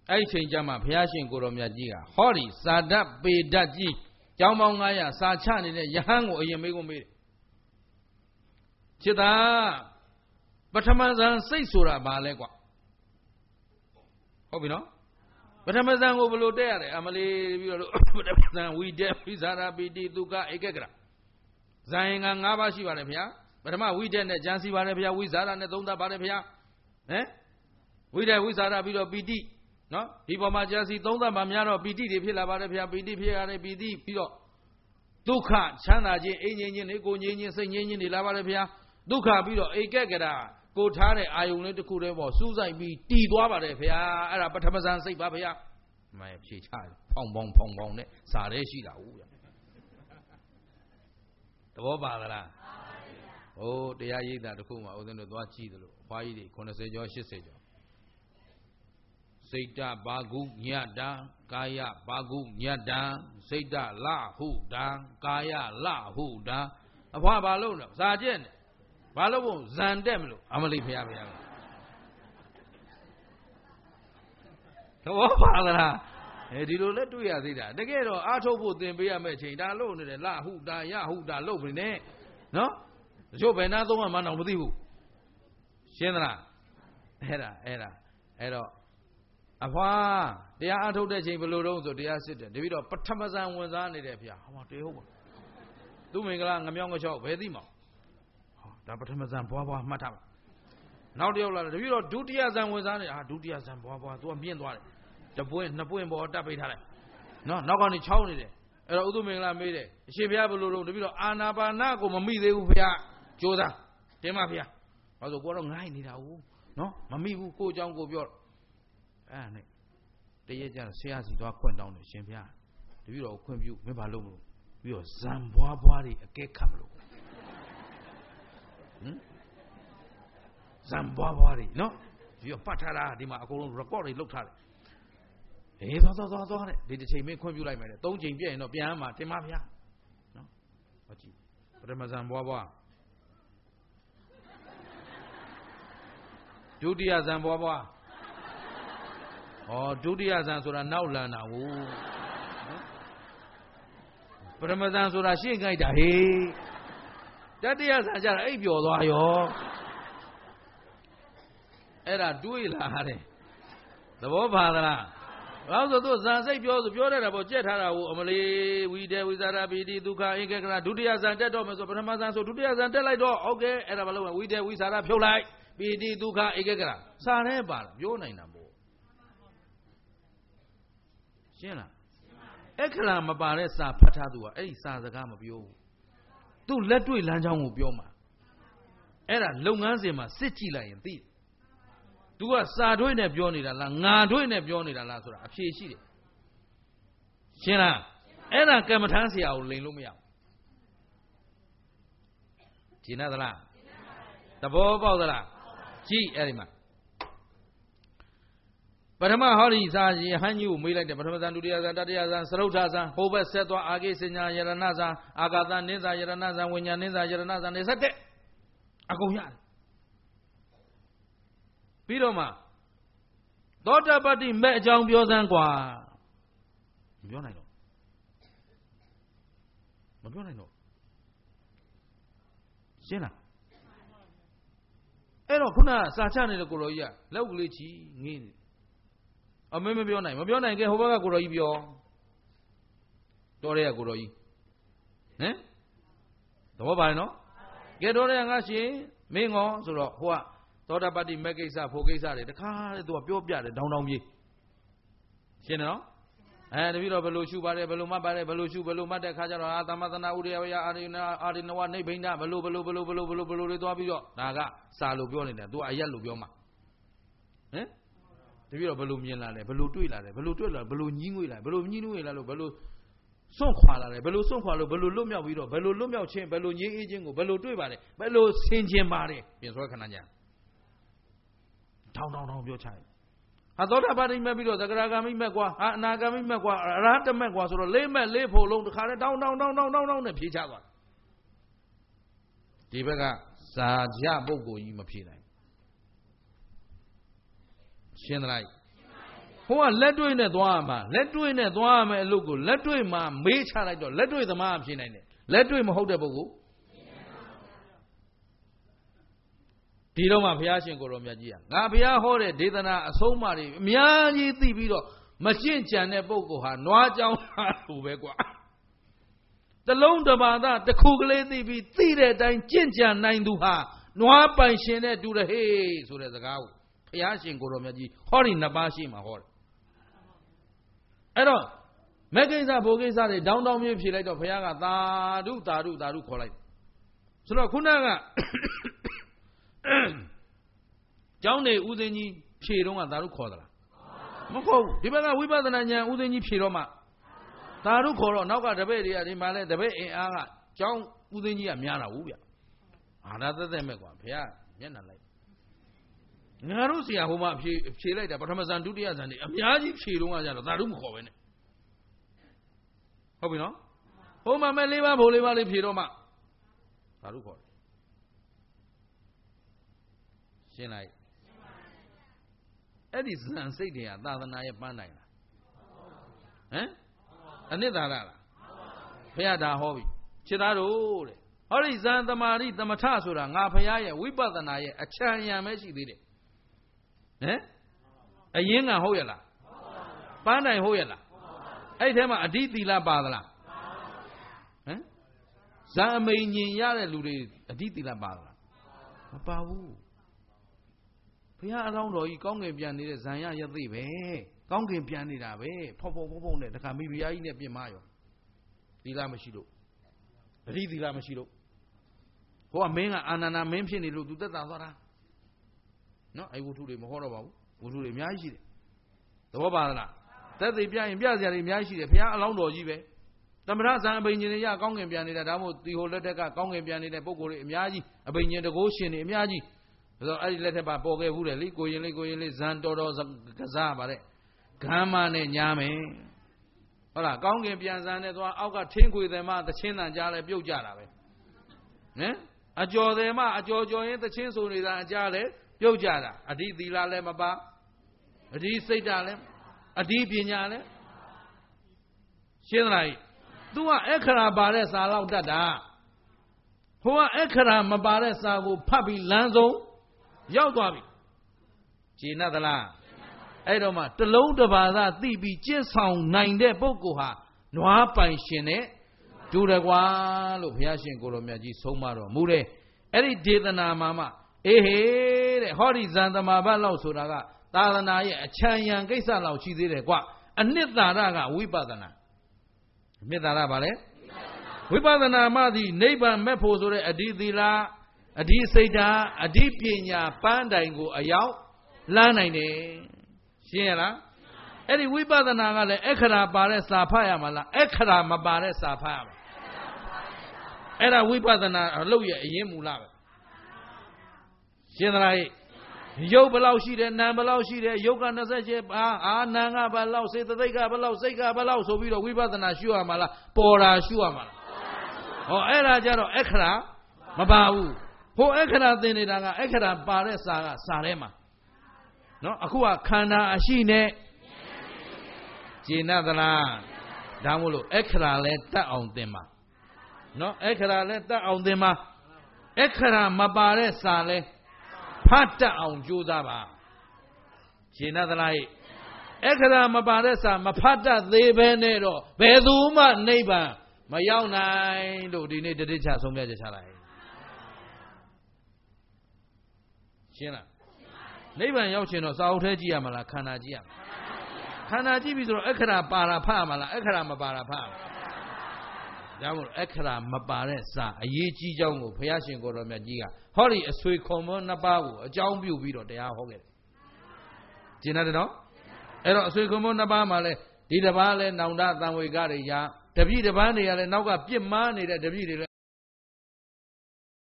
အဲ့ဒီချိန်ကျမှဘုရားရှင်ကိုတော်မြတ်ကြီးကဟောဒီစာဒတ်ပေဒတ်ကြီးကျောင်းပေါင်း900စာချနေတဲ့ယဟန်ကိုအရင်မေးခွန်းမေးတယ်จิตာပထမဇန်စိတ်ဆိုတာဘာလဲကွာဟုတ်ပြီနော်ပထမဇန်ကိုဘယ်လိုတက်ရတယ်အမလေးပြီးတော့ပထမဇန်ဝိတက်ဝိဇာရာပိတိဒုက္ခဧကကရဇန်ရင်က၅ပါးရှိပါတယ်ဗျာပထမဝိတက်နဲ့ကြံစီပါတယ်ဗျာဝိဇာရာနဲ့သုံးသပ်ပါတယ်ဗျာဟမ်ဝိတက်ဝိဇာရာပြီးတော့ပိတိနော်ဒီပေါ်မှာကြံစီသုံးသပ်မှများတော့ပိတိတွေဖြစ်လာပါတယ်ဗျာပိတိဖြစ်ရတယ်ပိတိပြီးတော့ဒုက္ခချမ်းသာခြင်းအိမ်ငြိမ်းခြင်းနေကိုငြိမ်းခြင်းစိတ်ငြိမ်းခြင်းတွေလာပါတယ်ဗျာဒုက္ခပြီးတော့ဧကကရကိုထားတဲ့အာယုံလေးတစ်ခုတည်းပေါ့စူးစိုက်ပြီးတည်သွားပါတယ်ဗျာအဲ့ဒါပထမဇန်စိတ်ပါဗျာမဲဖြေချတယ်ဖောင်ပေါင်းဖောင်ပေါင်းနဲ့စာရဲရှိတာဟုတ်ဗျာသဘောပါသလားဟိုတရားရိပ်တာတစ်ခုမှဦးဇင်းတို့သွားကြည့်တယ်လို့အဖွားကြီးတွေ80ကျော်80ကျော်စိတ်တဘာကုညတ္တကာယဘာကုညတ္တစိတ်တလဟုတံကာယလဟုတံအဖွားဘာလို့လဲစာကျက်နေဘာလို့ဘုံဇန်တက်မလို့အမလေးဖျားဖျားတော့ပါလားအဲဒီလိုလဲတွေ့ရသေးတာတကယ်တော့အာထုတ်ဖို့သင်ပေးရမယ့်ချိန်ဒါလို့နေတယ်လဟုတာယဟုတာလို့ပြီနဲ့နော်တချို့ဘယ်နာသုံးမှမတော့မသိဘူးရှင်းသလားအဲ့ဒါအဲ့ဒါအဲ့တော့အဖွာတရားအာထုတ်တဲ့ချိန်ဘယ်လိုတော့ဆိုတရားစစ်တယ်တပိတော့ပထမဇန်ဝင်စားနေတဲ့ဖျားဟောတေဟုတ်ပါသူမင်္ဂလာငမြောင်းငချောက်ဘယ်သိမှာဒါပထမဇန်ဘွားဘွားမှတ်ထားပါနောက်တစ်ယောက်လာတယ်တပည့်တော်ဒုတိယဇန်ဝင်စားနေဟာဒုတိယဇန်ဘွားဘွားသူကမြင့်သွားတယ်တပွင့်နှစ်ပွင့်ပေါ်တက်ပိတ်ထားလိုက်နော်နောက်ကနေချောင်းနေတယ်အဲ့တော့ဥဒုမင်္ဂလာမေးတယ်အရှင်ဘုရားဘယ်လိုလုပ်တပည့်တော်အာနာပါနကိုမမိသေးဘူးဘုရားကြိုးစားတင်ပါဘုရားဘာလို့ကိုကတော့ငိုင်းနေတာဟုတ်နော်မမိဘူးကိုအကြောင်းကိုပြောအဲ့ဒါနဲ့တရက်ကျဆရာစီသွားခွင့်တောင်းတယ်ရှင်ဘုရားတပည့်တော်ကိုခွင့်ပြုမင်းဘာလုပ်မလို့ပြီးတော့ဇန်ဘွားဘွားတွေအကဲခတ်မလို့ဟမ်ဇံဘွားဘွားတွေနော်ဒီကပတ်ထားတာဒီမှာအကုန်လုံး record တွေလုပ်ထားတယ်အေးသွားသွားသွားသွားတဲ့ဒီတစ်ချိန်မင်းခွင့်ပြုလိုက်မယ်တဲ့သုံးချိန်ပြည့်ရင်တော့ပြန်မှာတင်ပါဗျာနော်ဟောကြည့်ပထမဇံဘွားဘွားဒုတိယဇံဘွားဘွားဩဒုတိယဇံဆိုတာနောက်လန်တာဟုတ်ပထမဇံဆိုတာရှင်းကြိုက်တာဟေးတတိယဇန်ကျတော့အိပ်ပျော်သွားရောအဲ့ဒါတွေးလာတယ်သဘောပါသလားဘာလို့ဆိုသူဇန်စိတ်ပြောဆိုပြောရတာပေါ့ကြက်ထားတာကိုအမလေးဝီတေဝိဇာရာပိတိဒုက္ခဧကကရဒုတိယဇန်တက်တော့မယ်ဆိုပထမဇန်ဆိုဒုတိယဇန်တက်လိုက်တော့ဟုတ်ကဲ့အဲ့ဒါဘာလို့ဝီတေဝိဇာရာဖြုတ်လိုက်ပိတိဒုက္ခဧကကရစာထဲပါလားပြောနိုင်တာပေါ့ရှင်းလားအခရာမပါတဲ့စာဖတ်ထားသူကအဲ့ဒီစာစကားမပြောဘူးသူလက်တွေ့လမ်းကြောင်းကိုပြောမှာအဲ့ဒါလုပ်ငန်းစဉ်မှာစစ်ကြည့်လိုက်ရင်သိတယ်။ तू ကစာတွေးနဲ့ပြောနေတာလားငါတွေးနဲ့ပြောနေတာလားဆိုတာအဖြေရှိတယ်။ရှင်းလား။အဲ့ဒါကမ္မထမ်းဆရာကိုလိန်လို့မရဘူး။ရှင်းသလား။သဘောပေါက်သလား။ကြည့်အဲ့ဒီမှာပထမဟောဒီစာရဟန်းကြီးကိုမေးလိုက်တယ်ပထမဇန်ဒုတိယဇန်တတိယဇန်သရုတ်ထဇန်ဟိုဘက်ဆက်သွားအာဂိစညာယရဏဇန်အာဂတနင်းဇာယရဏဇန်ဝိညာဉ်နင်းဇာယရဏဇန်နေဆက်တဲ့အကုန်ရတယ်ပြီးတော့မှသောတပတ္တိမဲ့အကြောင်းပြောစမ်းกว่าမပြောနိုင်တော့မပြောနိုင်တော့ရှင်းလားအဲ့တော့ခုနစာချနေတဲ့ကိုတော်ကြီးကလောက်ကလေးချီငေးနေအမေမပြောနိုင်မပြောနိုင်ကဲဟိုဘက်ကကိုတော်ကြီးပြောတော်ရဲကကိုတော်ကြီးဟမ်သဘောပါနော်ကဲတော်ရဲငါရှင်မင်းငေါဆိုတော့ဟိုကသောတာပတ္တိမဲ့ကိစ္စဖို့ကိစ္စတွေတခါတည်းသူကပြောပြတယ်တောင်းတောင်းပြေးရှင်းနော်အဲတပည့်တော်ဘယ်လိုရှုပါတယ်ဘယ်လိုမှတ်ပါတယ်ဘယ်လိုရှုဘယ်လိုမှတ်တဲ့ခါကျတော့အာသမသနာဥရိယဝယအာရိနအာရိနဝနိဗ္ဗိန္ဒဘယ်လိုဘယ်လိုဘယ်လိုဘယ်လိုဘယ်လိုဘယ်လိုတွေသွားပြီးတော့ဒါကစာလို့ပြောနေတယ်သူကအရက်လို့ပြောမှာဟမ်တပည့်တော်ဘယ်လိုမြင်လာလဲဘယ်လိုတွေ့လာလဲဘယ်လိုတွေ့လာဘယ်လိုညှင်းငွေလာဘယ်လိုညှင်းငွေလာလို့ဘယ်လိုစွန့်ခွာလာတယ်ဘယ်လိုစွန့်ခွာလို့ဘယ်လိုလွတ်မြောက်ပြီးတော့ဘယ်လိုလွတ်မြောက်ခြင်းဘယ်လိုငြိမ်းအေးခြင်းကိုဘယ်လိုတွေ့ပါလဲဘယ်လိုဆင်ခြင်ပါတယ်ပြင်ဆွဲခဏညာထောင်းထောင်းထောင်းပြောချင်ဟာသောတာပတိမဲ့ပြီးတော့သဂရဂါမိမဲ့ကွာဟာအနာဂါမိမဲ့ကွာအရဟတမဲ့ကွာဆိုတော့လေးမဲ့လေးဖို့လုံးတခါတည်းတောင်းတောင်းတောင်းတောင်းတောင်းတောင်းနဲ့ဖြေချသွားဒီဘက်ကစာကြပုဂ္ဂိုလ်ကြီးမဖြေနိုင်ရှင်းသလားဟိုကလက်တွေ့နဲ့သွားမှာလက်တွေ့နဲ့သွားမယ်အလုပ်ကိုလက်တွေ့မှာမေးချလိုက်တော့လက်တွေ့သမားဖြစ်နိုင်တယ်လက်တွေ့မဟုတ်တဲ့ပုဂ္ဂိုလ်ဒီတော့မှဘုရားရှင်ကိုယ်တော်မြတ်ကြီးကငါဘုရားဟောတဲ့ဒေသနာအဆုံးအမတွေအများကြီးသိပြီးတော့မရှင်းကြံတဲ့ပုဂ္ဂိုလ်ဟာနွားကြောင်လိုပဲကွာတလုံးတစ်ပါးသားတစ်ခုကလေးသိပြီးသိတဲ့အတိုင်းကြင့်ကြံနိုင်သူဟာနွားပိုင်ရှင်တဲ့တူတယ်ဟေးဆိုတဲ့စကားကိုဘုရားရှင်ကိုယ်တော်မြတ်ကြီးဟောဒီနှစ်ပါးရှိမှာဟောတယ်အဲ့တော့မက်ကိစ္စဘိုးကိစ္စတွေတောင်းတောင်းမြေးဖြေလိုက်တော့ဘုရားကသာဓုသာဓုသာဓုခေါ်လိုက်ဆိုတော့ခုနကကျောင်းနေဦးစင်းကြီးဖြေတော့ကသာဓုခေါ်သလားမခေါ်ဘူးဒီဘက်ကဝိပဿနာဉာဏ်ဦးစင်းကြီးဖြေတော့မှသာဓုခေါ်တော့နောက်ကတပည့်တွေကဒီမှာလဲတပည့်အင်အားကကျောင်းဦးစင်းကြီးကများတာဘူးဗျအာဒါသက်သက်မဲ့ကွာဘုရားမျက်နှာလိုက်ငါတို့ဆရာဟိုမှာဖြေဖြေလိုက်တာပထမဇန်ဒုတိယဇန်တွေအများကြီးဖြေတော့ကကြတော့သာဓုမခေါ်ပဲနဲ့ဟုတ်ပြီနော်ဟိုမှာမဲ့လေးပါးဘိုးလေးပါးလေးဖြေတော့မှသာဓုခေါ်တယ်ရှင်းလိုက်အဲ့ဒီဇန်စိတ်တွေကသာသနာရဲ့ပန်းနိုင်လားဟမ်အနှစ်သာရလားဘုရားဒါဟောပြီခြေသားတို့တဲ့ဟောဒီဇန်သမာဓိသမထဆိုတာငါဘုရားရဲ့ဝိပဿနာရဲ့အချမ်းရံပဲရှိသေးတယ်ဟမ်အရင်ကဟုတ်ရလားပန်းနိုင်ဟုတ်ရလားအဲ့ထဲမှာအဓိသီလပါသလားဟမ်ဇန်အမိန်ညင်ရတဲ့လူတွေအဓိသီလပါသလားမပါဘူးဘုရားအလောင်းတော်ကြီးကောင်းကင်ပြန်နေတဲ့ဇံရရသိပဲကောင်းကင်ပြန်နေတာပဲဖောက်ဖောက်ဖောက်ဖောက်နဲ့တခါမိဖုရားကြီးနဲ့ပြင်မရောသီလမရှိလို့အဓိသီလမရှိလို့ဟိုကမင်းကအာနန္ဒာမင်းဖြစ်နေလို့သူသက်သာသွားတာနော်အဲ့ဝုထုတွေမဟောတော့ပါဘူးဝုထုတွေအများကြီးရှိတယ်သဘောပါလားသက်သေပြရင်ပြစရာတွေအများကြီးရှိတယ်ဘုရားအလောင်းတော်ကြီးပဲသမထဇံအဘိညာဉ်တွေရကောင်းကင်ပြန်နေတာဒါမှမဟုတ်ဒီဟိုလက်ထက်ကကောင်းကင်ပြန်နေတဲ့ပုဂ္ဂိုလ်တွေအများကြီးအဘိညာဉ်တကိုးရှင်တွေအများကြီးဆိုတော့အဲ့ဒီလက်ထက်မှာပေါ်ခဲ့ဘူးတယ်လေကိုရင်လေးကိုရင်လေးဇန်တော်တော်ကစားပါတဲ့ဂမ်းမနဲ့ညားမယ်ဟုတ်လားကောင်းကင်ပြန်ဇန်နဲ့သွားအောက်ကထင်းခွေတယ်မှသချင်းတန်ကြားလဲပြုတ်ကြတာပဲဟမ်အကျော်တယ်မှအကျော်ကျော်ရင်သချင်းဆိုနေတာအကြားလဲပြုတ်ကြတာအဓိသီလလည်းမပါအဓိစိတ်ဓာတ်လည်းအဓိပညာလည်းရှင်းသလားသူကအခရာပါတဲ့စာလောက်တတ်တာဟိုကအခရာမပါတဲ့စာကိုဖတ်ပြီးလမ်းဆုံးရောက်သွားပြီခြေနဲ့သလားအဲ့တော့မှတလုံးတစ်ပါးသာသိပြီးကျင့်ဆောင်နိုင်တဲ့ပုဂ္ဂိုလ်ဟာနွားပိုင်ရှင်နဲ့တူတယ်ကွာလို့ဘုရားရှင်ကိုယ်တော်မြတ်ကြီးဆုံးမတော်မူတယ်အဲ့ဒီဒေသနာမှာမှအေးဟေးတဲ့ဟောဒီဇန်သမာဘတ်လောက်ဆိုတာကသာသနာရဲ့အချမ်းရံကိစ္စလောက်ရှိသေးတယ်ကွာအနှစ်သာရကဝိပဿနာအနှစ်သာရပါလေဝိပဿနာမှသည်နိဗ္ဗာန်မဲ့ဖို့ဆိုတဲ့အဓိသီလအဓိစိတ်ဓာတ်အဓိပညာပန်းတိုင်ကိုအရောက်လမ်းနိုင်တယ်ရှင်းရလားအဲ့ဒီဝိပဿနာကလည်းအခရာပါတဲ့စာဖတ်ရမှာလားအခရာမပါတဲ့စာဖတ်ရမှာအဲ့ဒါဝိပဿနာအလုပ်ရဲ့အရင်မူလပဲရှင်းသလားရုပ်ဘယ်လောက်ရှိတယ်နာမ်ဘယ်လောက်ရှိတယ်ရုပ်က၂၈ပါးအာနာမ်ကဘယ်လောက်စေတသိက်ကဘယ်လောက်စိတ်ကဘယ်လောက်ဆိုပြီးတော့ဝိပဿနာရှုရမှာလားပေါ်တာရှုရမှာလားဟောအဲ့ဒါကြတော့အခရာမပါဘူးဟိုအခရာသင်နေတာကအခရာပါတဲ့စာကစာထဲမှာနော်အခုကခန္ဓာအရှိနဲ့ကျင့်သလားဒါမို့လို့အခရာလဲတတ်အောင်သင်ပါနော်အခရာလဲတတ်အောင်သင်ပါအခရာမပါတဲ့စာလဲဖတ်တတ်အောင်ကြိုးစားပါကျင့်သလားအခရာမပါတဲ့စာမဖတ်တတ်သေးဘဲနဲ့တော့ဘယ်သူမှနိဗ္ဗာန်မရောက်နိုင်လို့ဒီနေ့တတိချဆုံးဖြတ်ချက်ချလိုက်ရှင်းလားနိဗ္ဗာန်ရောက်ရှင်တော့စာအုပ်ထဲကြည့်ရမလားခန္ဓာကြည့်ရမလားခန္ဓာကြည့်ပြီဆိုတော့အခရာပါတာဖတ်ရမလားအခရာမပါတာဖတ်ရမလားဒါမို့အခရာမပါတဲ့စာအရေးကြီးကြောင်းကိုဘုရားရှင်ကိုယ်တော်မြတ်ကြီးကဟောဒီအဆွေခုံမောနှစ်ပါးကိုအကြောင်းပြုပြီးတော့တရားဟောခဲ့တယ်ကျင်တယ်နော်အဲ့တော့အဆွေခုံမောနှစ်ပါးမှာလဲဒီတစ်ပါးလဲနောင်တသံဝေကတွေရတပည့်တစ်ပါးတွေကလည်းနောက်ကပြစ်မှားနေတဲ့တပည့်တွေ